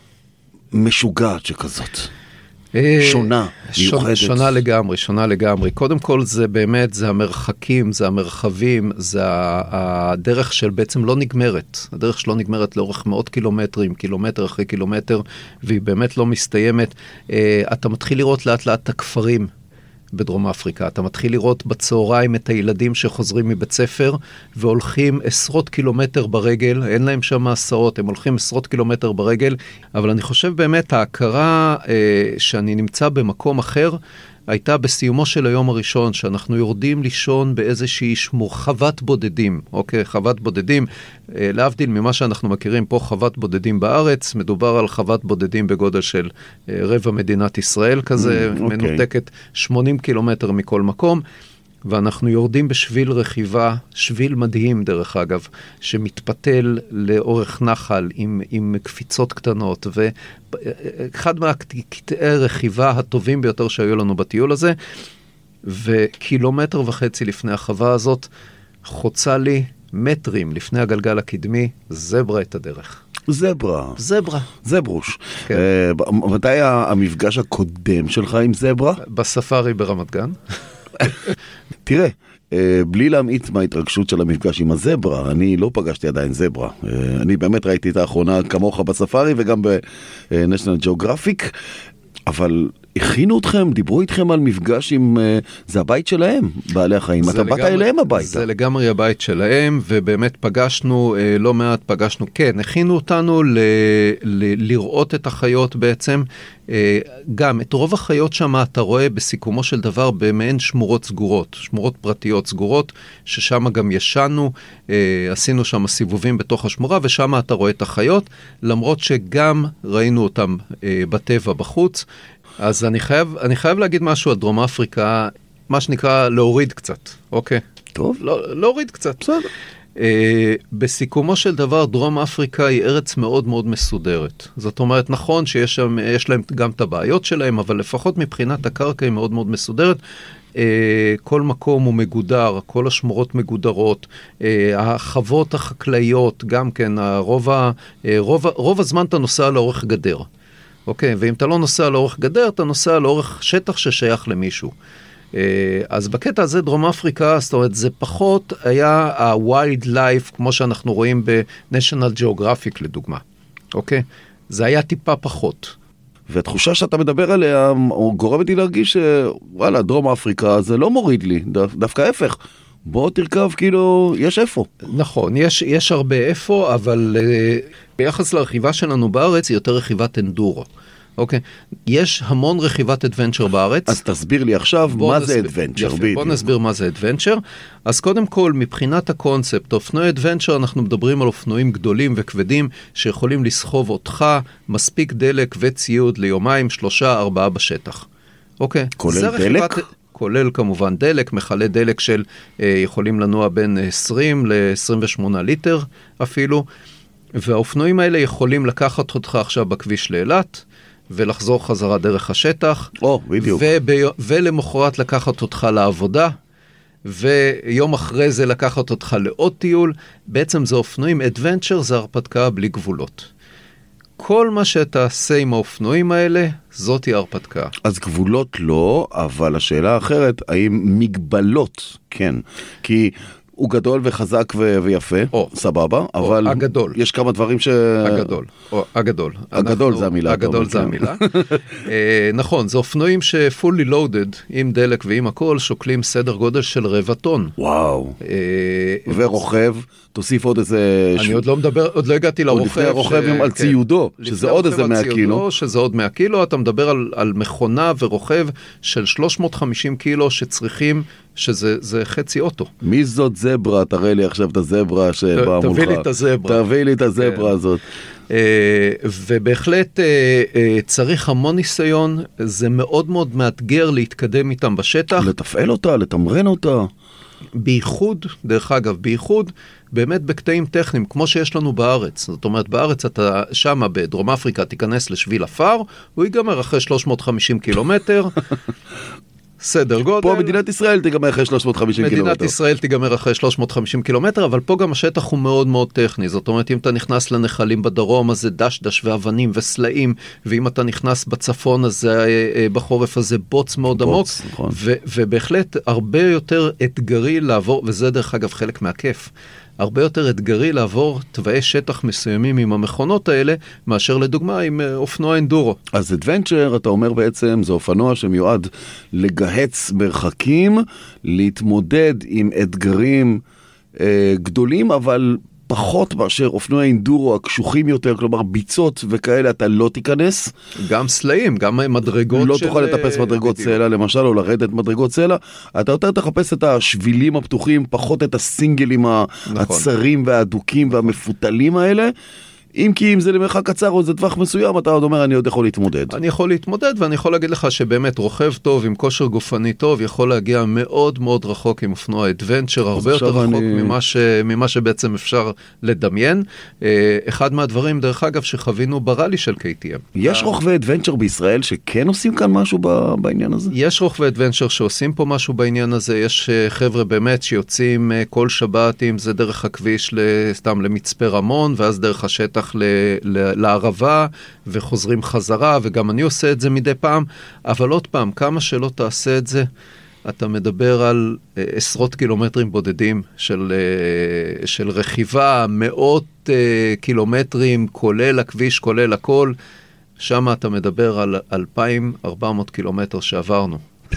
משוגעת שכזאת? שונה, מיוחדת. שונה לגמרי. קודם כל זה באמת, זה המרחקים, זה המרחבים, זה הדרך של בעצם לא נגמרת. הדרך שלא נגמרת לאורך מאות קילומטרים, קילומטר אחרי קילומטר, והיא באמת לא מסתיימת. אתה מתחיל לראות לאט לאט את הכפרים בדרום אפריקה. אתה מתחיל לראות בצהריים את הילדים שחוזרים מבית ספר, והולכים עשרות קילומטר ברגל, אין להם שם הסעות, הם הולכים עשרות קילומטר ברגל, אבל אני חושב באמת ההכרה שאני נמצא במקום אחר, הייתה בסיומו של היום הראשון, שאנחנו יורדים לישון באיזושהי חוות בודדים, אוקיי, חוות בודדים, להבדיל ממה שאנחנו מכירים פה חוות בודדים בארץ, מדובר על חוות בודדים בגודל של רבע מדינת ישראל כזה, מנותקת 80 קילומטר מכל מקום, ואנחנו יורדים בשביל רכיבה, שביל מדהים דרך אגב, שמתפתל לאורך נחל עם קפיצות קטנות, ואחד מהקטעי רכיבה הטובים ביותר שהיו לנו בטיול הזה, וקילומטר וחצי לפני החווה הזאת, חוצה לי מטרים לפני הגלגל הקדמי, זברה את הדרך. זברוש. כן. מתי המפגש הקודם שלך עם זברה? בספארי ברמת גן. תראה, בלי להמעיט מההתרגשות של המפגש עם הזברה, אני לא פגשתי עדיין זברה. אני באמת ראיתי את האחרונה כמוך בספארי וגם ב-National Geographic, אבל הכינו אתכם, דיברו איתכם על מפגש עם, זה הבית שלהם, בעלי החיים. אתה באת אליהם הביתה. זה לגמרי הבית שלהם, ובאמת פגשנו, לא מעט פגשנו, כן, הכינו אותנו לראות את החיות בעצם, גם את רוב החיות שם אתה רואה בסיכומו של דבר במעין שמורות סגורות, שמורות פרטיות סגורות, ששם גם ישנו, עשינו שם סיבובים בתוך השמורה, ושם אתה רואה את החיות, למרות שגם ראינו אותם בטבע בחוץ. אז אני חייב להגיד משהו על דרום אפריקה, מה שנקרא להוריד קצת, אוקיי? טוב. להוריד קצת. בסדר. בסיכומו של דבר, דרום אפריקה היא ארץ מאוד מאוד מסודרת. זאת אומרת, נכון שיש להם גם את הבעיות שלהם, אבל לפחות מבחינת הקרקע היא מאוד מאוד מסודרת. כל מקום הוא מגודר, כל השמורות מגודרות, החוות החקלאיות, גם כן, רוב הזמן אתה נוסע לאורך גדר. אוקיי, ואם אתה לא נוסע לאורך גדר, אתה נוסע לאורך שטח ששייך למישהו. אז בקטע הזה דרום אפריקה, זאת אומרת, זה פחות היה ה-wild life, כמו שאנחנו רואים ב-National Geographic לדוגמה. אוקיי? זה היה טיפה פחות. והתחושה שאתה מדבר עליה גורמת לי להרגיש שוואלה, דרום אפריקה זה לא מוריד לי, דווקא ההפך. בוא תרכב, כאילו, יש איפה. נכון, יש הרבה איפה, אבל ביחס לרכיבה שלנו בארץ, היא יותר רכיבת אנדורו. אוקיי? יש המון רכיבת אדוונצ'ר בארץ. אז תסביר לי עכשיו מה זה אדוונצ'ר. בוא נסביר מה זה אדוונצ'ר. אז קודם כל, מבחינת הקונספט, אופנועי אדוונצ'ר, אנחנו מדברים על אופנועים גדולים וכבדים, שיכולים לסחוב אותך, מספיק דלק וציוד ליומיים, 3-4 בשטח. אוקיי? כולל דלק? כולל כמובן דלק, מחלי דלק של יכולים לנוע בין 20 ל-28 ליטר אפילו, והאופנועים האלה יכולים לקחת אותך עכשיו בכביש לאילת, ולחזור חזרה דרך השטח, בדיוק. ולמחרת לקחת אותך לעבודה, ויום אחרי זה לקחת אותך לעוד טיול. בעצם זה אופנועים, אדוונצ'ר זה הרפתקה בלי גבולות. כל מה שתעשה עם האופנועים האלה, זאת היא הרפתקה. אז גבולות לא, אבל השאלה האחרת, האם מגבלות, כן. כי הוא גדול וחזק ויפה, סבבה, אבל הגדול. יש כמה דברים הגדול. הגדול זה המילה. הגדול זה המילה. נכון, זה אופנועים שפולי לואודד, עם דלק ועם הכל, שוקלים סדר גודל של 4 טון. וואו. ורוכב, תוסיף עוד איזה... אני עוד לא מדבר, עוד לא הגעתי לרוכב. עוד לפני הרוכב על ציודו, שזה עוד איזה 100 קילו. שזה עוד 100 קילו, אתה מדבר על מכונה ורוכב של 350 קילו שצריכים, שזה חצי אוטו. מי זאת זברה? תראה לי עכשיו את הזברה שבאה מולך. תביא לי את הזברה. תביא לי את הזברה הזאת. ובהחלט צריך המון ניסיון, זה מאוד מאוד מאתגר להתקדם איתם בשטח. לתפעל אותה, לתמרן אותה. בייחוד, דרך אגב, בייחוד, באמת בקטעים טכניים, כמו שיש לנו בארץ. זאת אומרת, בארץ אתה שמה בדרום אפריקה, תיכנס לשביל אפר, הוא ייגמר אחרי 350 קילומטר. סדר גודל. פה מדינת ישראל תיגמר אחרי 350 קילומטר. מדינת ישראל תיגמר אחרי 350 קילומטר, אבל פה גם השטח הוא מאוד מאוד טכני. זאת אומרת, אם אתה נכנס לנחלים בדרום, אז זה דש ואבנים וסלעים, ואם אתה נכנס בצפון, אז בחורף הזה בוץ מאוד עמוק. נכון. ובהחלט הרבה יותר אתגרי לעבור, וזה דרך אגב חלק מהכיף, הרבה יותר אתגרי לעבור תוואי שטח מסוימים עם המכונות האלה, מאשר לדוגמה עם אופנוע אנדורו. אז אדוונצ'ר, אתה אומר בעצם, זה אופנוע שמיועד לגהץ מרחקים, להתמודד עם אתגרים גדולים, אבל פחות מאשר אופנוע אנדורו הקשוחים יותר, כלומר ביצות וכאלה אתה לא תיכנס. גם סלעים, גם מדרגות לא תוכל לטפס מדרגות סלע, למשל, או לרדת מדרגות סלע. אתה יותר תחפש את השבילים הפתוחים, פחות את הסינגלים הצרים והאדוקים והמפותלים האלה. אם כי אם זה למרחק קצר או זה טווח מסוים, אתה עוד אומר, אני עוד יכול להתמודד. אני יכול להתמודד, ואני יכול להגיד לך שבאמת רוכב טוב, עם כושר גופני טוב, יכול להגיע מאוד מאוד רחוק עם אופנוע אדוונצ'ר, הרבה יותר רחוק ממה שבעצם אפשר לדמיין. אחד מהדברים, דרך אגב, שחווינו בראלי של KTM. יש רוכבי אדוונצ'ר בישראל שכן עושים כאן משהו בעניין הזה? יש רוכבי אדוונצ'ר שעושים פה משהו בעניין הזה, יש חבר'ה באמת שיוצאים כל שבת, אם זה דרך הכביש סתם למצפה רמון, ואז דרך השטח לערבה וחוזרים חזרה, וגם אני עושה את זה מדי פעם, אבל עוד פעם, כמה שלא תעשה את זה, אתה מדבר על עשרות קילומטרים בודדים של רכיבה, מאות קילומטרים, כולל הכביש, כולל הכל, שם אתה מדבר על 2,400 קילומטר שעברנו.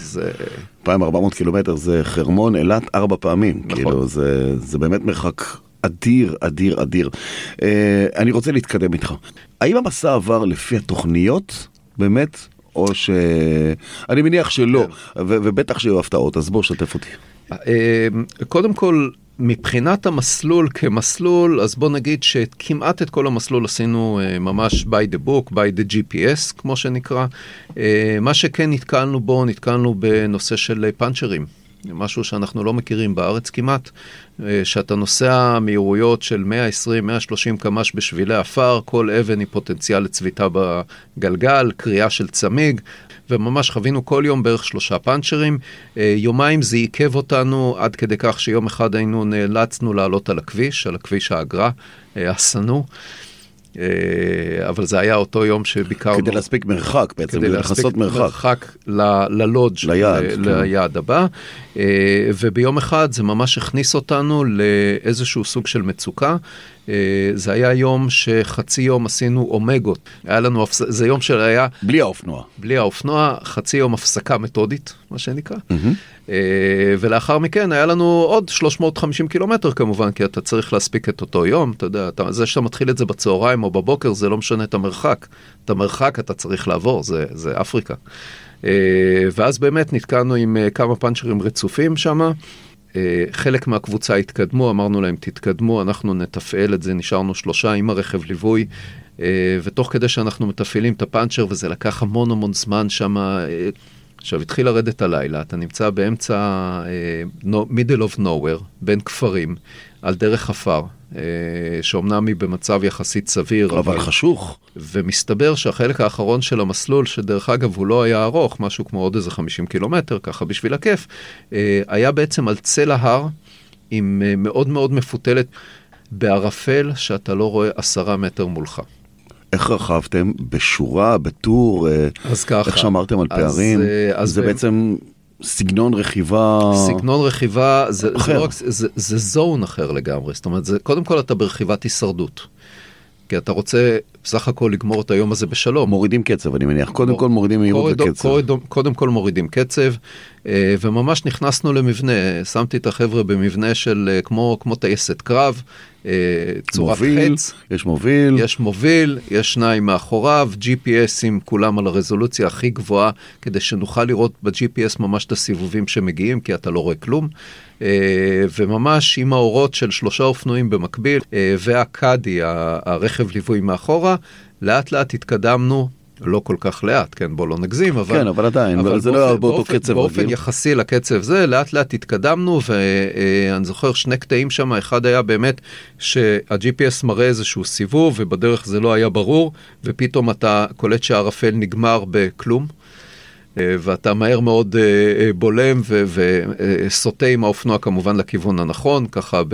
2,400 קילומטר זה חרמון אילת 4 פעמים, נכון. כאילו זה באמת מרחק אדיר, אדיר, אדיר. אני רוצה להתקדם איתך. האם המסע עבר לפי התוכניות, באמת? או ש... אני מניח שלא, ובטח שיהיו הפתעות, אז בוא שתף אותי. קודם כל, מבחינת המסלול כמסלול, אז בוא נגיד שכמעט את כל המסלול עשינו ממש by the book, by the GPS, כמו שנקרא. מה שכן נתקלנו בנושא של פאנצ'רים. משהו שאנחנו לא מכירים בארץ כמעט, שאתה נוסע מהירויות של 120-130 קמ"ש בשבילי אפר, כל אבן היא פוטנציאל לצביטה בגלגל, קריאה של צמיג, וממש חווינו כל יום בערך 3 פאנצ'רים. יומיים זה עיכב אותנו עד כדי כך שיום אחד נאלצנו לעלות על הכביש האגרה, הסנו. אבל זה היה אותו יום שביקרנו. כדי להספיק מרחק בעצם, כדי לחסות מרחק ללודג' ליעד הבא, וביום אחד זה ממש הכניס אותנו לאיזשהו סוג של מצוקה. זה היה יום שחצי יום עשינו אומגות. היה לנו, זה יום שהיה... בלי האופנוע. בלי האופנוע, חצי יום הפסקה מתודית, מה שנקרא. ולאחר מכן היה לנו עוד 350 קילומטר כמובן, כי אתה צריך להספיק את אותו יום. אתה יודע, זה שאתה מתחיל את זה בצהריים או בבוקר, זה לא משנה את המרחק. את המרחק אתה צריך לעבור, זה אפריקה. ואז באמת נתקענו עם כמה פאנצ'רים רצופים שם. חלק מהקבוצה התקדמו, אמרנו להם תתקדמו, אנחנו נתפעל את זה, נשארנו 3 עם הרכב ליווי, ותוך כדי שאנחנו מתפעלים את הפאנצ'ר, וזה לקח המון זמן שם. עכשיו התחיל לרדת הלילה, אתה נמצא באמצע middle of nowhere, בין כפרים, על דרך חפר, שאומנם היא במצב יחסית סביר. אבל חשוך. ומסתבר שהחלק האחרון של המסלול, שדרך אגב הוא לא היה ארוך, משהו כמו עוד איזה 50 קילומטר, ככה בשביל הכיף, היה בעצם על צל ההר, עם מאוד מאוד מפותלת, בערפל שאתה לא רואה 10 מטר מולך. איך רכבתם? בשורה, בטור? אז ככה. איך שאמרתם על פערים? זה בעצם סגנון רכיבה... סגנון רכיבה, זה זון אחר לגמרי. זאת אומרת, קודם כל אתה ברכיבת הישרדות. כי אתה רוצה בסך הכל לגמור את היום הזה בשלום. מורידים קצב, אני מניח. קודם כל מורידים מהירות וקצב. קודם כל מורידים קצב, וממש נכנסנו למבנה. שמתי את החבר'ה במבנה של כמו טייסת קרב, צורת חץ. יש מוביל, יש 2 מאחוריו, GPSים כולם על הרזולוציה הכי גבוהה, כדי שנוכל לראות ב-GPS ממש את הסיבובים שמגיעים, כי אתה לא רואה כלום. וממש עם האורות של 3 אופנועים במקביל, והקאדי, הרכב ליווי מאחורה, לאט לאט התקדמנו, לא כל כך לאט, כן, בוא לא נגזים, אבל... כן, אבל עדיין, אבל זה לא היה באותו קצב רגיל. באופן יחסי לקצב זה, לאט לאט התקדמנו, ואני זוכר 2 קטעים שם, אחד היה באמת שה-GPS מראה איזשהו סיבוב, ובדרך זה לא היה ברור, ופתאום אתה קולט שהערפל נגמר בכלום, ואתה מהר מאוד בולם וסוטה עם האופנוע כמובן לכיוון הנכון, ככה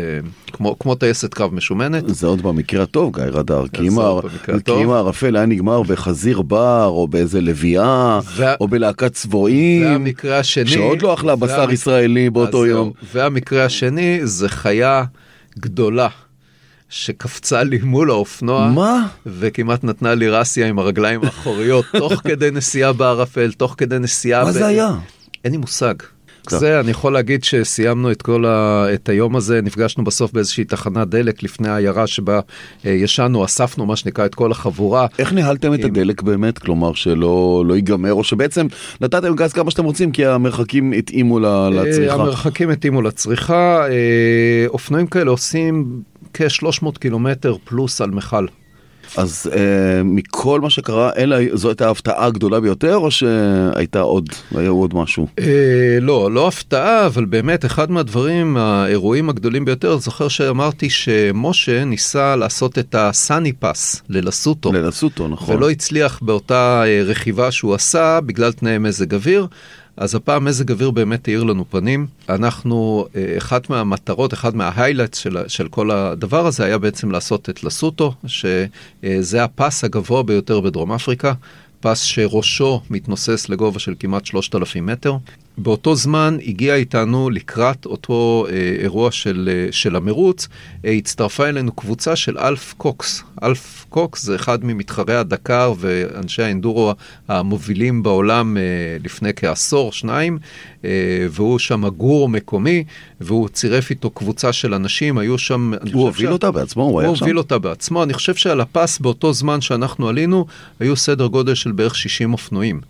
כמו טייסת קרב משומנת. זה עוד במקרה הטוב, גיא רדר, כי אם הערפל היה נגמר בחזיר בר, או באיזה לוויה, או בלהקת צבועים, והמקרה השני, שעוד לא אכלה בשר ישראלי באותו יום. והמקרה השני זה חיה גדולה, שקפצה לי מול האופנוע, מה? וכמעט נתנה לי רסיה עם הרגליים האחוריות, תוך כדי נסיעה בערפל, תוך כדי נסיעה... מה זה היה? אין לי מושג. זה, אני יכול להגיד שסיימנו את היום הזה, נפגשנו בסוף באיזושהי תחנת דלק, לפני העיירה שבה ישנו, אספנו מה שנקרא את כל החבורה. איך ניהלתם את הדלק באמת? כלומר שלא ייגמר, או שבעצם נתתם גז כמה שאתם רוצים, כי המרחקים התאימו לצריכה? המרחקים התאימו לצריכה, אופנועים כאלה עושים כ-300 קילומטר פלוס על מחל. אז מכל מה שקרה, זו הייתה ההפתעה הגדולה ביותר, או שהייתה היה עוד משהו? לא הפתעה, אבל באמת אחד מהדברים, האירועים הגדולים ביותר, זוכר שאמרתי שמשה ניסה לעשות את הסאני פאס ללסוטו. ללסוטו, נכון. ולא הצליח באותה רכיבה שהוא עשה, בגלל תנאי מזג אוויר. אז הפעם מזג אוויר באמת העיר לנו פנים. אנחנו, אחת מהמטרות, אחד מההיילייטס של כל הדבר הזה, היה בעצם לעשות את לסוטו, שזה הפס הגבוה ביותר בדרום אפריקה, פס שראשו מתנוסס לגובה של כמעט 3,000 מטר. באותו זמן הגיע איתנו לקראת אותו אירוע של המרוץ, הצטרפה אלינו קבוצה של אלף קוקס. אלף קוקס זה אחד ממתחרי הדקר ואנשי האנדורו המובילים בעולם לפני כעשור, 2, והוא שם גור מקומי, והוא צירף איתו קבוצה של אנשים, היו שם... הוא הוביל אותה בעצמו? הוא הוביל אותה בעצמו. אני חושב שעל הפס באותו זמן שאנחנו עלינו, היו סדר גודל של בערך 60 אופנועים.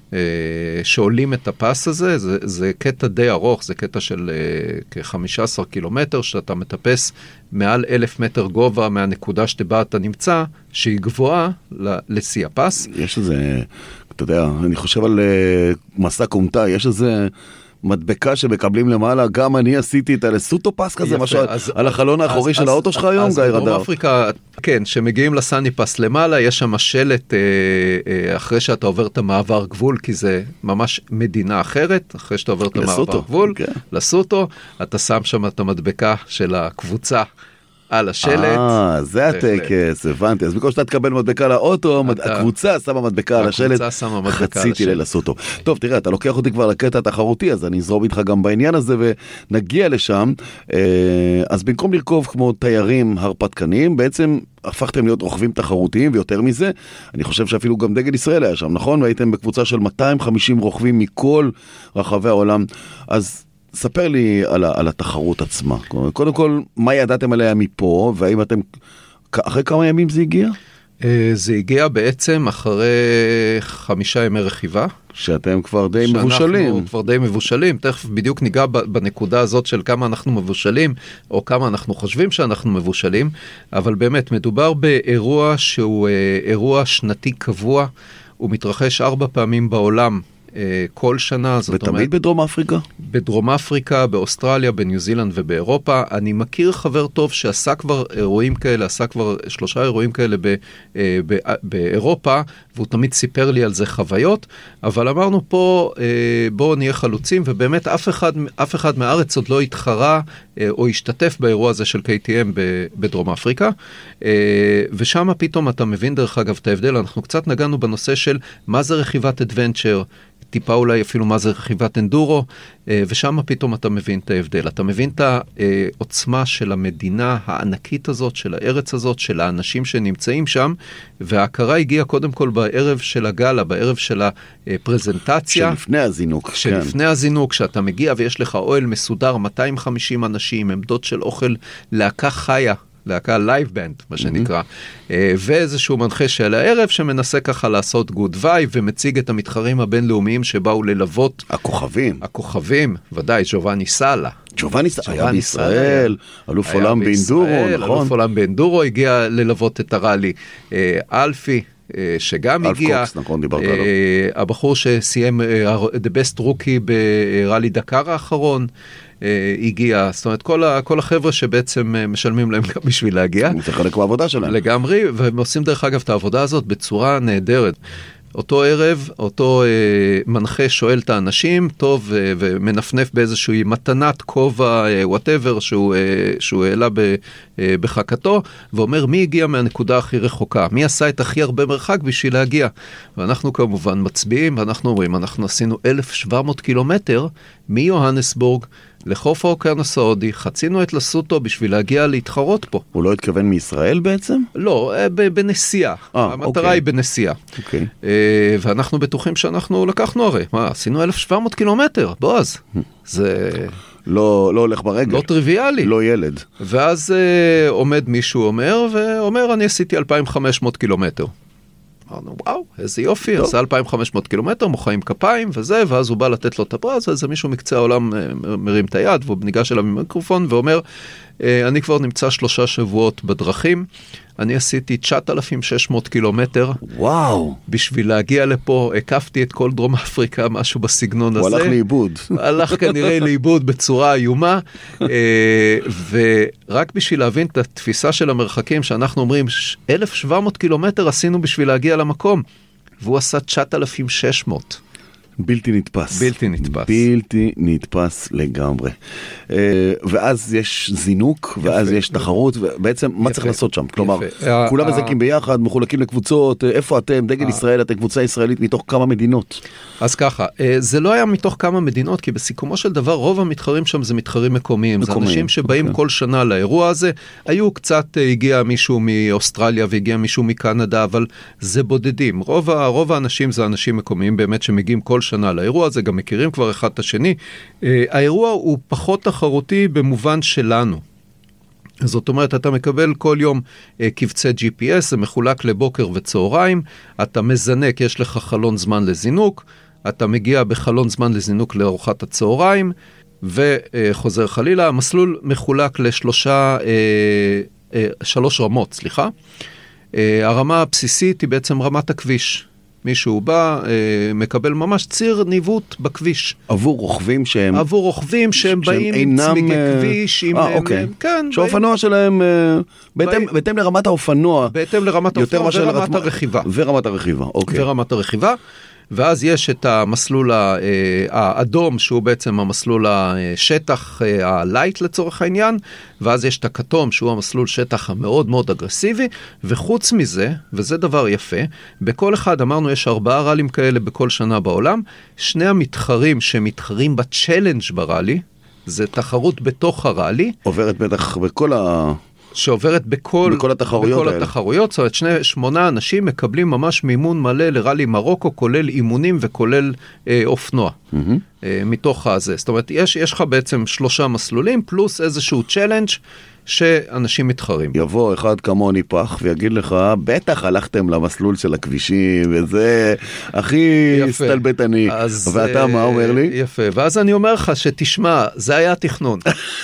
שעולים את הפס הזה, זה קטע די ארוך, זה קטע של כ-15 קילומטר, שאתה מטפס מעל 1,000 מטר גובה מהנקודה שבה אתה נמצא, שהיא גבוהה לשיא הפס. יש איזה, אתה יודע, אני חושב על מסע קומטה, יש איזה... מדבקה שמקבלים למעלה, גם אני עשיתי את הלסוטו פס כזה, משהו על החלון האחורי של האוטו שלך היום, גיא רדר. בדרום אפריקה, כן, שמגיעים לסאני פס למעלה, יש שם שלט אחרי שאתה עובר את המעבר גבול, כי זה ממש מדינה אחרת, אחרי שאתה עובר את המעבר גבול, לסוטו, אתה שם שם את המדבקה של הקבוצה על השלט. זה הטקס, הבנתי. אז בכל שאתה תקבל מדבקה לאוטו, הקבוצה שמה מדבקה על השלט, חציתי ללסוטו. טוב, תראה, אתה לוקח אותי כבר לקטע התחרותי, אז אני אזרום איתך גם בעניין הזה, ונגיע לשם. אז במקום לרכוב כמו תיירים הרפתקנים, בעצם הפכתם להיות רוכבים תחרותיים, ויותר מזה, אני חושב שאפילו גם דגל ישראל היה שם, נכון? והייתם בקבוצה של 250 רוכבים מכל רחבי העולם. אז ספר לי על התחרות עצמה. קודם כל, מה ידעתם עליה מפה, והאם אתם, אחרי כמה ימים זה הגיע? זה הגיע בעצם אחרי 5 ימי רכיבה. שאתם כבר די מבושלים. שאנחנו כבר די מבושלים. תכף בדיוק ניגע בנקודה הזאת של כמה אנחנו מבושלים, או כמה אנחנו חושבים שאנחנו מבושלים, אבל באמת מדובר באירוע שהוא אירוע שנתי קבוע, הוא מתרחש 4 פעמים בעולם. כל שנה. ותמיד בדרום אפריקה? בדרום אפריקה, באוסטרליה, בניו זילנד ובאירופה. אני מכיר חבר טוב שעשה כבר אירועים כאלה, עשה כבר 3 אירועים כאלה באירופה, והוא תמיד סיפר לי על זה חוויות, אבל אמרנו פה, בואו נהיה חלוצים, ובאמת אף אחד מהארץ עוד לא התחרה או השתתף באירוע הזה של KTM בדרום אפריקה, ושם פתאום אתה מבין דרך אגב את ההבדל. אנחנו קצת נגענו בנושא של מה זה רכיבת אדוונצ'ר, טיפה אולי אפילו מה זה רכיבת אנדורו, ושם פתאום אתה מבין את ההבדל. אתה מבין את העוצמה של המדינה הענקית הזאת, של הארץ הזאת, של האנשים שנמצאים שם, וההכרה הגיעה קודם כל בערב של הגלה, בערב של הפרזנטציה. שלפני הזינוק. שלפני הזינוק, שאתה מגיע ויש לך אוהל מסודר, 250 אנשים, עמדות של אוכל, להקה חיה, להקה לייב בנד, מה שנקרא, ואיזשהו מנחה של הערב שמנסה ככה לעשות גוד וייב, ומציג את המתחרים הבינלאומיים שבאו ללוות. הכוכבים, ודאי, ג'ובאני סאלה. ג'ובאני סאלה, היה בישראל, אלוף עולם באנדורו, נכון? אלוף עולם באנדורו הגיע ללוות את הראלי. אלפי, שגם הגיע, הבחור שסיים the best rookie בראלי דקר האחרון, הגיע, זאת אומרת, כל החבר'ה שבעצם משלמים להם גם בשביל להגיע. זה חלק מהעבודה שלהם. לגמרי, והם עושים דרך אגב את העבודה הזאת בצורה נהדרת. אותו ערב, אותו מנחה שואל את האנשים, טוב, ומנפנף באיזושהי מתנת כובע, whatever, שהוא העלה בחכתו, ואומר מי הגיע מהנקודה הכי רחוקה, מי עשה את הכי הרבה מרחק בשביל להגיע. ואנחנו כמובן מצביעים, ואנחנו אומרים, אנחנו עשינו 1,700 קילומטר מיוהנסבורג לחוף האוקיינוס ההודי, חצינו את לסוטו בשביל להגיע להתחרות פה. הוא לא התכוון מישראל בעצם? לא, בנסיעה. המטרה היא בנסיעה. ואנחנו בטוחים שאנחנו לקחנו הרי. עשינו 1,700 קילומטר, בועז. זה לא הולך ברגל. לא טריוויאלי. לא ילד. ואז עומד מישהו ואומר, אני עשיתי 2,500 קילומטר. אמרנו, וואו, איזה יופי, עשה 2,500 קילומטר, מוחאים כפיים וזה, ואז הוא בא לתת לו את הפרס, אז מישהו מקצה העולם מרים את היד, והוא ניגש אליו עם מיקרופון ואומר, אני כבר נמצא 3 שבועות בדרכים, אני עשיתי 9,600 קילומטר. וואו. בשביל להגיע לפה, הקפתי את כל דרום אפריקה, משהו בסגנון הזה. הוא הלך לאיבוד. הלך כנראה לאיבוד בצורה איומה, ורק בשביל להבין את התפיסה של המרחקים, שאנחנו אומרים, 1,700 קילומטר עשינו בשביל להגיע למקום, והוא עשה 9,600. בלתי נתפס. בלתי נתפס. בלתי נתפס לגמרי. ואז יש זינוק, ואז יש תחרות, ובעצם מה צריך לעשות שם? כלומר, כולם מזקים ביחד, מחולקים לקבוצות, איפה אתם? דגל ישראל, אתם קבוצה ישראלית מתוך כמה מדינות? אז ככה, זה לא היה מתוך כמה מדינות, כי בסיכומו של דבר, רוב המתחרים שם זה מתחרים מקומיים. זה אנשים שבאים כל שנה לאירוע הזה, היו קצת, הגיע מישהו מאוסטרליה, והגיע מישהו מקנדה, אבל זה בודדים. רוב האנשים זה אנשים מקומיים באמת שמגיעים כל שנה לאירוע הזה, גם מכירים כבר אחד את השני. האירוע הוא פחות תחרותי במובן שלנו. זאת אומרת, אתה מקבל כל יום קבצי GPS, זה מחולק לבוקר וצהריים, אתה מזנק, יש לך חלון זמן לזינוק, אתה מגיע בחלון זמן לזינוק לארוחת הצהריים, וחוזר חלילה. המסלול מחולק שלוש רמות, סליחה. הרמה הבסיסית היא בעצם רמת הכביש. מישהו בא, מקבל ממש ציר ניווט בכביש. עבור רוכבים שהם באים עם צמיגי כביש. אוקיי. שהאופנוע שלהם, בהתאם לרמת האופנוע. בהתאם לרמת האופנוע ורמת הרכיבה. ורמת הרכיבה, אוקיי. ורמת הרכיבה. ואז יש את המסלול האדום, שהוא בעצם המסלול השטח, הלייט לצורך העניין, ואז יש את הכתום, שהוא המסלול שטח המאוד מאוד אגרסיבי, וחוץ מזה, וזה דבר יפה, בכל אחד אמרנו יש 4 ראלים כאלה בכל שנה בעולם, 2 המתחרים שמתחרים בצ'לנג' בראלי, זה תחרות בתוך הראלי. עוברת בטח שעוברת בכל התחרויות, זאת אומרת 8 אנשים מקבלים ממש מימון מלא לראלי מרוקו, כולל אימונים וכולל אופנוע, מתוך הזה. זאת אומרת, יש לך בעצם 3 מסלולים, פלוס איזשהו צ'לנג' שאנשים מתחרים. יבוא אחד כמוני פח ויגיד לך, בטח הלכתם למסלול של הכבישים, וזה הכי סטלבטני. ואתה מה אומר לי? יפה, ואז אני אומר לך שתשמע, זה היה תכנון.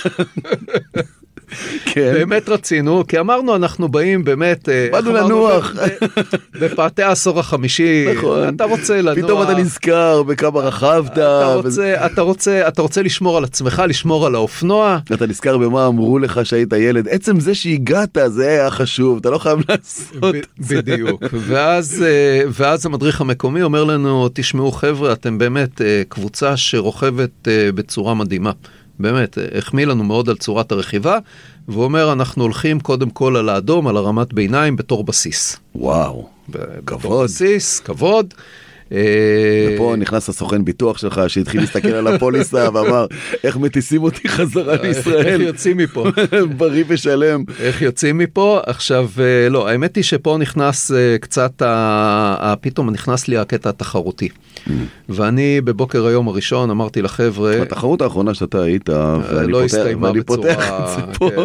באמת רצינו, כי אמרנו אנחנו באים באמת, באנו לנוח בפאתי העשור החמישי, אתה רוצה לנוח, פתאום אתה נזכר בכמה רכבת, אתה רוצה לשמור על עצמך, לשמור על האופנוע, אתה נזכר במה אמרו לך שהיית ילד, עצם זה שהגעת זה היה חשוב, אתה לא חייב לעשות בדיוק. ואז המדריך המקומי אומר לנו, תשמעו חבר'ה, אתם באמת קבוצה שרוכבת בצורה מדהימה, באמת, החמיא לנו מאוד על צורת הרכיבה, והוא אומר, אנחנו הולכים קודם כל על האדום, על הרמת ביניים, בתור בסיס. וואו, כבוד. בסיס, כבוד. ופה נכנס הסוכן ביטוח שלך, שהתחיל להסתכל על הפוליסה, ואמר, איך מטיסים אותי חזרה לישראל? איך יוצאים מפה? בריא ושלם. איך יוצאים מפה? עכשיו, לא, האמת היא שפה נכנס קצת, פתאום נכנס לי הקטע התחרותי. ואני בבוקר היום הראשון אמרתי לחבר'ה, התחרות האחרונה שאתה היית, ואני פותח את זה פה,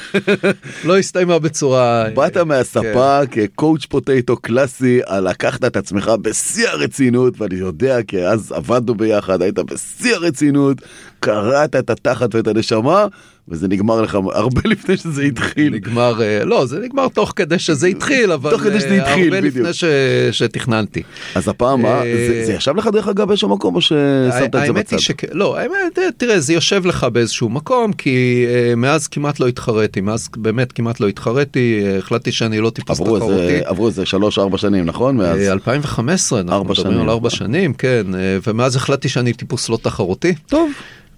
לא הסתיימה בצורה, באת מהספה כקואוץ' פוטטו קלאסי, לקחת את עצמך בשיא הרצינות, ואני יודע כי אז עבדנו ביחד, היית בשיא הרצינות, קראת את התחת ואת הנשמה, וזה נגמר לך הרבה לפני שזה התחיל. לא, זה נגמר תוך כדי שזה התחיל, אבל תוך כדי שזה התחיל, הרבה בדיוק. לפני שתכננתי. אז הפעם, זה ישב לך דרך אגב באיזשהו מקום, או ששמת את זה בצד? לא, האמת, תראה, זה יושב לך באיזשהו מקום, כי מאז כמעט לא התחרתי, מאז באמת כמעט לא התחרתי, החלטתי שאני לא טיפוס תחרותי. עברו איזה 3-4 שנים, נכון? 2015, אנחנו מדברים על 4 שנים, כן, ומאז החלטתי שאני טיפוס לא תחרותי. טוב.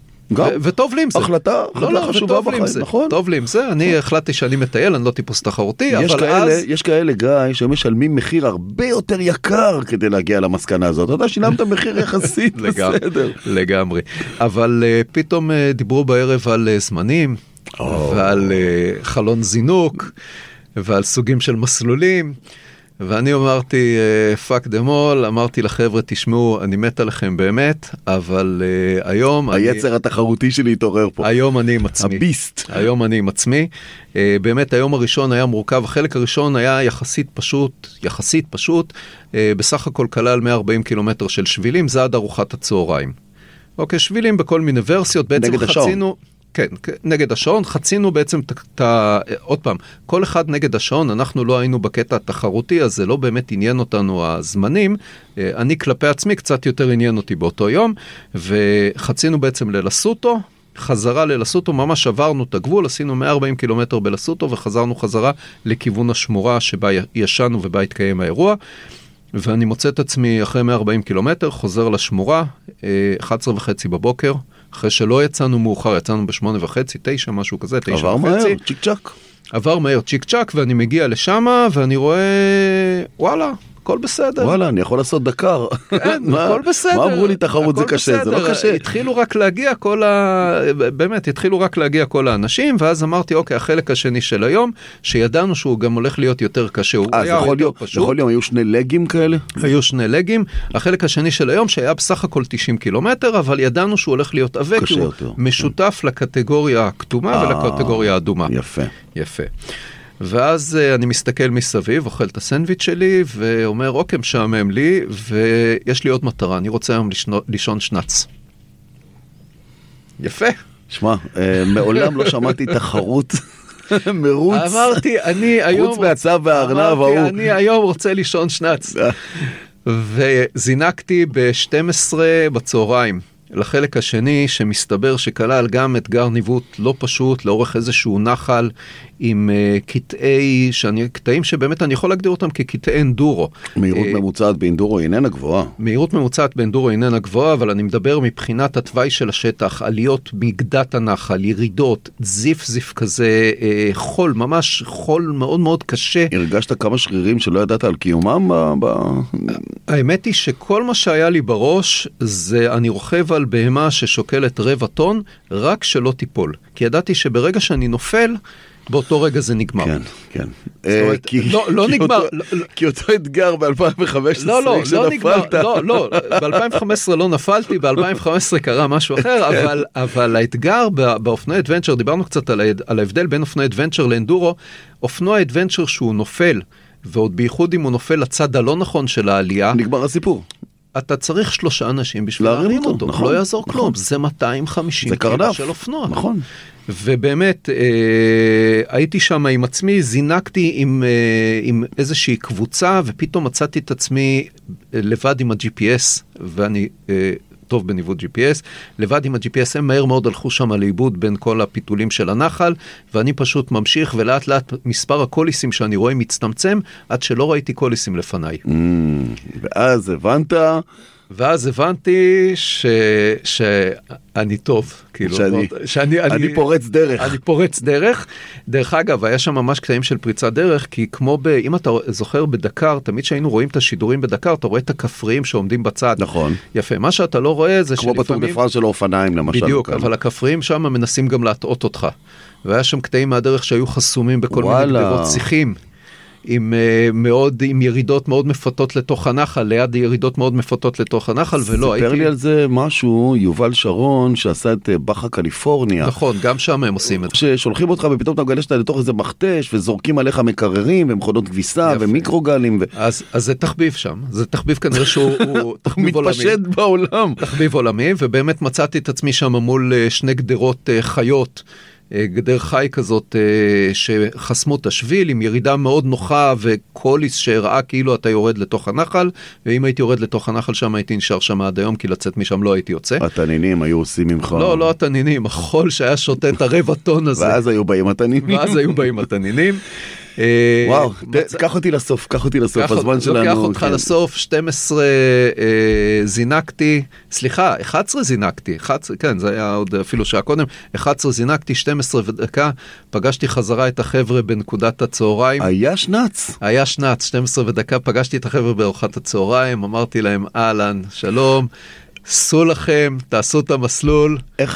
וטוב לי עם זה. החלטה חשובה בחיים, נכון? טוב לי עם זה, אני החלטתי שאני מטייל, אני לא טיפוס תחרותי, אבל אז... יש כאלה גיא שמשלמים מחיר הרבה יותר יקר כדי להגיע למסקנה הזאת, אתה שילמת מחיר יחסית בסדר. לגמרי, אבל פתאום דיברו בערב על זמנים, ועל חלון זינוק, ועל סוגים של מסלולים, ואני אמרתי, fuck them all, אמרתי לחבר'ה, תשמעו, אני מת עליכם באמת, אבל היום... היצר התחרותי שלי התעורר פה. היום אני עם עצמי. הביסט. היום אני עם עצמי. באמת, היום הראשון היה מורכב, החלק הראשון היה יחסית פשוט, בסך הכל כלל 140 קילומטר של שבילים, זה עד ארוחת הצהריים. אוקיי, שבילים בכל מיני ורסיות, בעצם חצינו... כן, נגד השעון, חצינו בעצם עוד פעם, כל אחד נגד השעון, אנחנו לא היינו בקטע התחרותי, אז זה לא באמת עניין אותנו הזמנים, אני כלפי עצמי קצת יותר עניין אותי באותו יום, וחצינו בעצם ללסוטו, חזרה ללסוטו, ממש עברנו את הגבול, עשינו 140 קילומטר בלסוטו, וחזרנו חזרה לכיוון השמורה שבה ישנו ובה התקיים האירוע, ואני מוצא את עצמי אחרי 140 קילומטר, חוזר לשמורה, 11:30 בבוקר, אחרי שלא יצאנו מאוחר, יצאנו ב8:30, 9, משהו כזה, 9:30. עבר מהר, צ'יק צ'ק. עבר מהר, צ'יק צ'ק, ואני מגיע לשם, ואני רואה, וואלה, הכל בסדר. וואלה, אני יכול לעשות דקר. כן, הכל בסדר. מה אמרו לי תחרות זה קשה, זה לא קשה. התחילו רק להגיע באמת, התחילו רק להגיע כל האנשים, ואז אמרתי, אוקיי, החלק השני של היום, שידענו שהוא גם הולך להיות יותר קשה. יכול להיות, היו 2 לגים כאלה? היו 2 לגים. החלק השני של היום, שהיה בסך הכל 90 קילומטר, אבל ידענו שהוא הולך להיות עבק, כי הוא משותף לקטגוריה הכתומה ולקטגוריה האדומה. יפה. ואז אני מסתכל מסביב, אוכל את הסנדוויץ' שלי, ואומר, אוקיי, משעמם לי, ויש לי עוד מטרה, אני רוצה היום לישון שנץ. יפה. שמע, מעולם לא שמעתי תחרות מרוץ. אמרתי, אני היום... רוץ מהצב והארנב ההוא. אמרתי, אני היום רוצה לישון שנץ. וזינקתי ב12 בצהריים. לחלק השני שמסתבר שכלל גם אתגר ניווט לא פשוט לאורך איזשהו נחל עם קטעים שבאמת אני יכול להגדיר אותם כקטעי אנדורו. מהירות ממוצעת באנדורו איננה גבוהה. מהירות ממוצעת באנדורו איננה גבוהה, אבל אני מדבר מבחינת התוואי של השטח, עליות מגדת הנחל, ירידות, זיף כזה, חול, ממש חול מאוד מאוד קשה. הרגשת כמה שרירים שלא ידעת על קיומם? האמת היא שכל מה שהיה לי בראש זה אני רוכב על בהמה ששוקלת 0.25 טון, רק שלא תיפול. כי ידעתי שברגע שאני נופל, באותו רגע זה נגמר. כן, כן. לא נגמר. כי אותו אתגר ב-2015 לא נגמר. לא, ב-2015 לא נפלתי, ב-2015 קרה משהו אחר, אבל האתגר באופנועי אדוונצ'ר, דיברנו קצת על ההבדל בין אופנועי אדוונצ'ר לאנדורו, אופנוע אדוונצ'ר שהוא נופל, ועוד בייחוד אם הוא נופל לצד הלא נכון של העלייה, נגמר הסיפור. אתה צריך 3 אנשים בשביל להרים אותו. נכון, לא יעזור נכון. כלום. זה 250 קילו של אופנוע. נכון. ובאמת, הייתי שם עם עצמי, זינקתי עם איזושהי קבוצה, ופתאום מצאתי את עצמי לבד עם ה-GPS, ואני טוב בניווט GPS, לבד עם ה-GPS, הם מהר מאוד הלכו שם לאיבוד בין כל הפיתולים של הנחל, ואני פשוט ממשיך, ולאט לאט מספר הקוליסים שאני רואה מצטמצם, עד שלא ראיתי קוליסים לפניי. ואז הבנתי שאני טוב, כאילו, שאני פורץ דרך. אני פורץ דרך. דרך אגב, היה שם ממש קטעים של פריצת דרך, כי כמו אם אתה זוכר בדקר, תמיד שהיינו רואים את השידורים בדקר, אתה רואה את הכפריים שעומדים בצד. נכון. יפה. מה שאתה לא רואה זה כמו בטור בפרס של האופניים, למשל. בדיוק, אבל הכפריים שם מנסים גם להטעות אותך. והיה שם קטעים מהדרך שהיו חסומים בכל מיני גדרות שיחים. עם ירידות מאוד מפתות לתוך הנחל, ליד ירידות מאוד מפתות לתוך הנחל, ולא הייתי... ספר לי על זה משהו, יובל שרון, שעשה את בחה קליפורניה. נכון, גם שם הם עושים את זה. ששולחים אותך ופתאום אתה מגלה שאתה לתוך איזה מכתש, וזורקים עליך מקררים, ומכונות כביסה, ומיקרוגלים. אז זה תחביב שם, זה תחביב כנראה שהוא תחביב עולמי. מתפשט בעולם. תחביב עולמי, ובאמת מצאתי את עצמי שם מול 2 גדרות חיות, גדר חי כזאת שחסמו את השביל עם ירידה מאוד נוחה וקוליס שהראה כאילו אתה יורד לתוך הנחל, ואם הייתי יורד לתוך הנחל שם הייתי נשאר שם עד היום, כי לצאת משם לא הייתי יוצא. התנינים היו עושים ממך. לא התנינים, החול שהיה שותה את 0.25 טון הזה. ואז היו באים התנינים. וואו, קח אותי לסוף, הזמן שלנו. לוקח אותך לסוף, 12 זינקתי, 11 זינקתי, כן, זה היה עוד אפילו שעה קודם, 11 זינקתי, 12 ודקה, פגשתי חזרה את החבר'ה בנקודת הצהריים. היה שנץ, 12 ודקה, פגשתי את החבר'ה בארוחת הצהריים, אמרתי להם, אהלן, שלום, סעו לכם, תעשו את המסלול.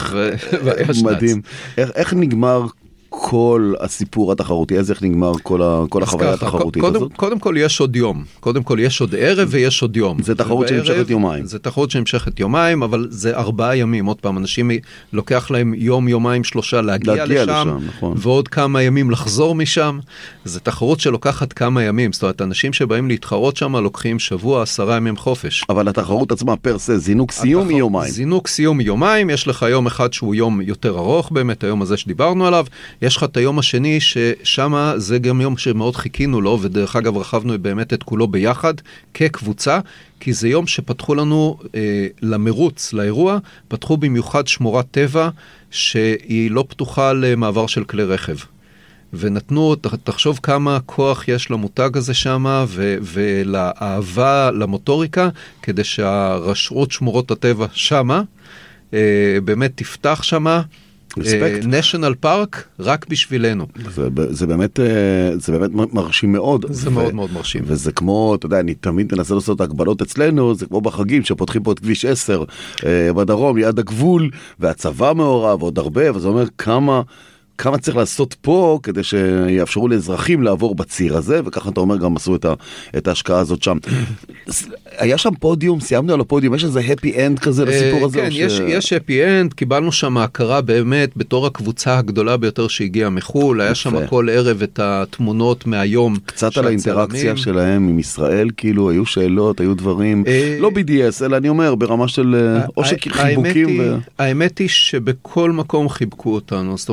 מדהים. איך נגמר כל הסיפור התחרותי, איך נגמר כל החוויה התחרותית הזאת? קודם כל יש עוד יום, קודם כל יש עוד ערב ויש עוד יום. זה תחרות שנמשכת יומיים. זה תחרות שנמשכת יומיים, אבל זה 4 ימים, עוד פעם, אנשים לוקח להם יום, יומיים, 3 להגיע לשם, נכון. ועוד כמה ימים לחזור משם. זה תחרות שלוקחת כמה ימים, זאת אומרת, אנשים שבאים להתחרות שם לוקחים שבוע, 10 ימים חופש. אבל התחרות עצמה פרסה, זינוק סיום יומיים. זינוק סיום יומיים, יש לך יום אחד שהוא יום יותר ארוך, באמת היום הזה שדיברנו עליו. יש לך את היום השני ששם זה גם יום שמאוד חיכינו לו, ודרך אגב רכבנו באמת את כולו ביחד כקבוצה, כי זה יום שפתחו לנו למרוץ, לאירוע, פתחו במיוחד שמורת טבע שהיא לא פתוחה למעבר של כלי רכב. ונתנו, תחשוב כמה כוח יש למותג הזה שם, ולאהבה, למוטוריקה, כדי שהרשות שמורות הטבע שם, באמת תפתח שם, נשיונל פארק רק בשבילנו. זה באמת מרשים מאוד. זה מאוד מאוד מרשים. וזה כמו, אתה יודע, אני תמיד מנסה לעשות הגבלות אצלנו, זה כמו בחגים שפותחים פה את כביש 10 בדרום, ליד הגבול, והצבא מעורב עוד הרבה, וזה אומר כמה צריך לעשות פה כדי שיאפשרו לאזרחים לעבור בציר הזה, וככה אתה אומר גם עשו את ההשקעה הזאת שם. היה שם פודיום, סיימנו על הפודיום, יש איזה happy end כזה לסיפור הזה? כן, יש happy end, קיבלנו שם הכרה באמת בתור הקבוצה הגדולה ביותר שהגיעה מחול, היה שם כל ערב את התמונות מהיום. קצת על האינטראקציה שלהם עם ישראל, כאילו היו שאלות, היו דברים, לא BDS, אלא אני אומר ברמה של או שחיבוקים. האמת היא שבכל מקום חיבקו אותנו, זאת אומרת, כמובן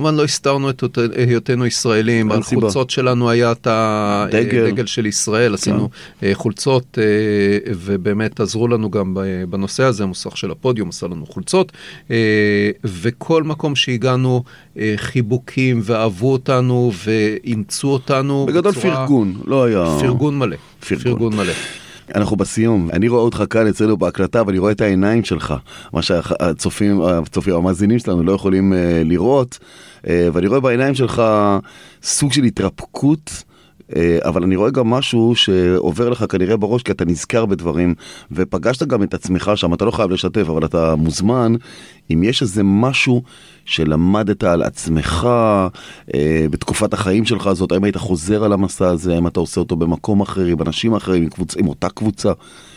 כמובן לא הסתרנו את היותנו ישראלים, על חולצות שלנו היה את הדגל של ישראל, עשינו חולצות, ובאמת עזרו לנו גם בנושא הזה, המוסך של הפודיום עשה לנו חולצות, וכל מקום שהגענו חיבוקים ואהבו אותנו ואימצו אותנו. בגדול פרגון, לא היה... פרגון מלא. פרגון מלא. אנחנו בסיום, אני רואה אותך כאן אצלנו בהקלטה, ואני רואה את העיניים שלך, מה שהצופים, המאזינים שלנו לא יכולים לראות, ואני רואה בעיניים שלך סוג של התרפקות, אבל אני רואה גם משהו שעובר לך כנראה בראש, כי אתה נזכר בדברים, ופגשת גם את עצמך שם, אתה לא חייב לשתף, אבל אתה מוזמן, אם יש איזה משהו שלמדת על עצמך בתקופת החיים שלך הזאת, האם היית חוזר על המסע הזה, האם אתה עושה אותו במקום אחר, עם אנשים אחרים, עם אותה קבוצה,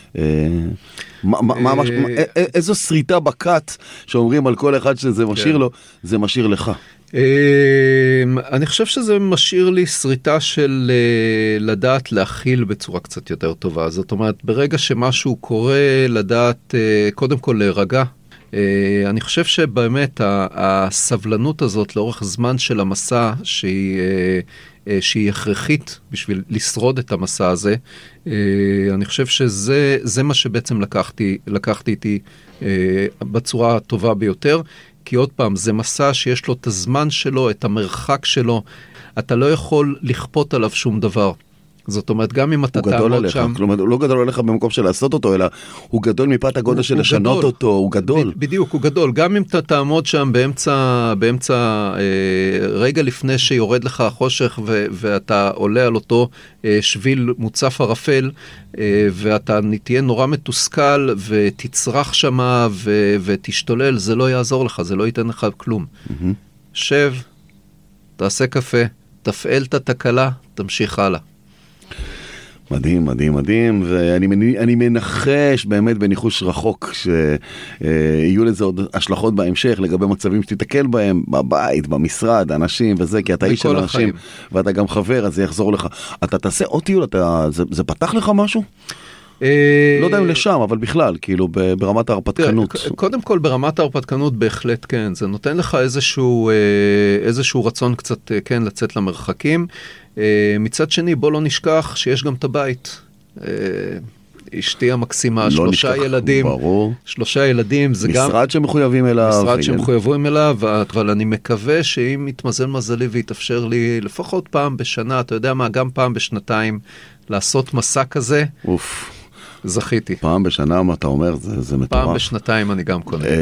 איזו שריטה בקט שאומרים על כל אחד שזה משאיר לו, זה משאיר לך. אני חושב שזה משאיר לי שריטה של לדעת להכיל בצורה קצת יותר טובה. זאת אומרת, ברגע שמשהו קורה, לדעת קודם כל להירגע. אני חושב שבאמת הסבלנות הזאת לאורך זמן של המסע שהיא הכרחית בשביל לשרוד את המסע הזה, אני חושב שזה מה שבעצם לקחתי איתי בצורה הטובה ביותר. כי עוד פעם, זה מסע שיש לו את הזמן שלו, את המרחק שלו, אתה לא יכול לכפות עליו שום דבר. זאת אומרת, גם אם אתה תעמוד שם... כלומר, הוא לא גדול עליך במקום של לעשות אותו, אלא הוא גדול מפאת הגודל של לשנות אותו, הוא גדול. בדיוק, הוא גדול. גם אם אתה תעמוד שם באמצע רגע לפני שיורד לך החושך, ואתה עולה על אותו שביל מוצף ערפל, ואתה תהיה נורא מתוסכל, ותצרח שמה, ותשתולל, זה לא יעזור לך, זה לא ייתן לך כלום. שב, תעשה קפה, תפעל את התקלה, תמשיך הלאה. מדהים, מדהים, מדהים, ואני מנחש באמת בניחוש רחוק שיהיו לזה עוד השלכות בהמשך לגבי מצבים שתתקל בהם, בבית, במשרד, אנשים וזה, כי אתה איש של אנשים ואתה גם חבר, אז זה יחזור לך. אתה תעשה עוד טיול, זה פתח לך משהו? לא יודע אם לשם, אבל בכלל, כאילו ברמת ההרפתקנות. קודם כל ברמת ההרפתקנות בהחלט כן, זה נותן לך איזשהו רצון קצת כן לצאת למרחקים. מצד שני, בוא לא נשכח שיש גם את הבית. אשתי המקסימה, 3 ילדים. ברור. 3 ילדים, זה גם... משרד שמחויבים אליו. משרד שמחויבים אליו, אבל אני מקווה שאם יתמזל מזלי ויתאפשר לי לפחות פעם בשנה, אתה יודע מה, גם פעם בשנתיים, לעשות מסע כזה. אוף. זכיתי. פעם בשנה, מה אתה אומר, זה מטורף. פעם בשנתיים אני גם קונה.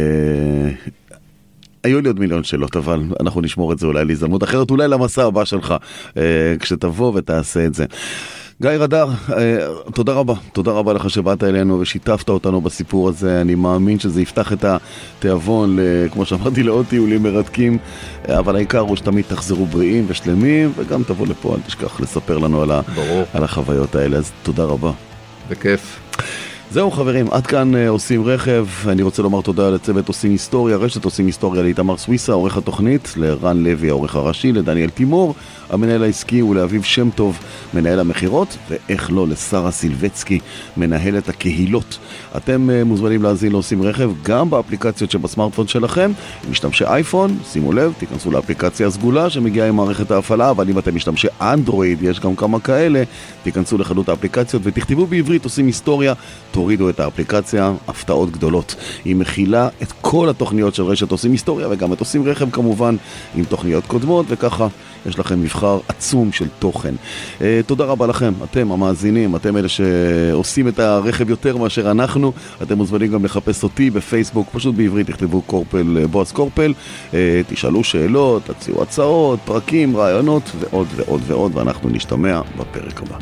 היו לי עוד מיליון שאלות, אבל אנחנו נשמור את זה אולי להזדמנות אחרת, אולי למסע הבא שלך, כשתבוא ותעשה את זה. גיא רדאר, תודה רבה. תודה רבה לך שבאת אלינו ושיתפת אותנו בסיפור הזה. אני מאמין שזה יפתח את התיאבון, כמו שאמרתי, לעוד טיולים מרתקים, אבל העיקר הוא שתמיד תחזרו בריאים ושלמים, וגם תבוא לפה, אל תשכח לספר לנו על החוויות האלה. אז תודה רבה. בכיף. זהו חברים, עד כאן עושים רכב. אני רוצה לומר תודה לצוות עושים היסטוריה, רשת עושים היסטוריה, לאיתמר סוויסה, עורך התוכנית, לרן לוי, העורך הראשי, לדניאל תימור, המנהל העסקי, ולאביב שם טוב, מנהל המחירות, ואיך לא, לשרה סילבצקי, מנהלת הקהילות. אתם מוזמנים להזין לעושים רכב גם באפליקציות שבסמארטפון שלכם. אם משתמשי אייפון, שימו לב, תיכנסו לאפליקציה הסגולה שמגיעה עם מערכת ההפעלה, אבל אם אתם משתמשי אנדרואיד, יש גם כמה כאלה, תיכנסו לחנות האפליקציות ותכתבו בעברית עושים היסטוריה, תורידו את האפליקציה, הפתעות גדולות. היא מכילה את כל התוכניות של רשת עושים היסטוריה, וגם את עושים רכב כמובן, עם תוכניות קודמות, וככה יש לכם מבחר עצום של תוכן. תודה רבה לכם, אתם המאזינים, אתם אלה שעושים את הרכב יותר מאשר אנחנו. אתם מוזמנים גם לחפש אותי בפייסבוק, פשוט בעברית תכתבו קורפל, בועז קורפל, תשאלו שאלות, תציעו הצעות, פרקים, רעיונות ועוד ועוד ועוד, ואנחנו נשתמע בפרק הבא.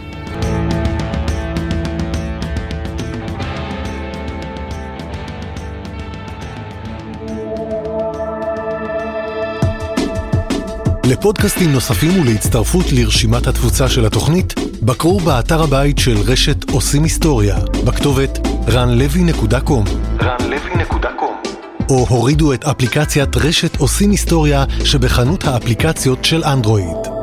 לפודקאסטים נוספים ולהצטרפות לרשימת התפוצה של התוכנית, בקרו באתר הבית של רשת עושים היסטוריה, בכתובת ranlevy.com או הורידו את אפליקציית רשת עושים היסטוריה שבחנות האפליקציות של אנדרואיד.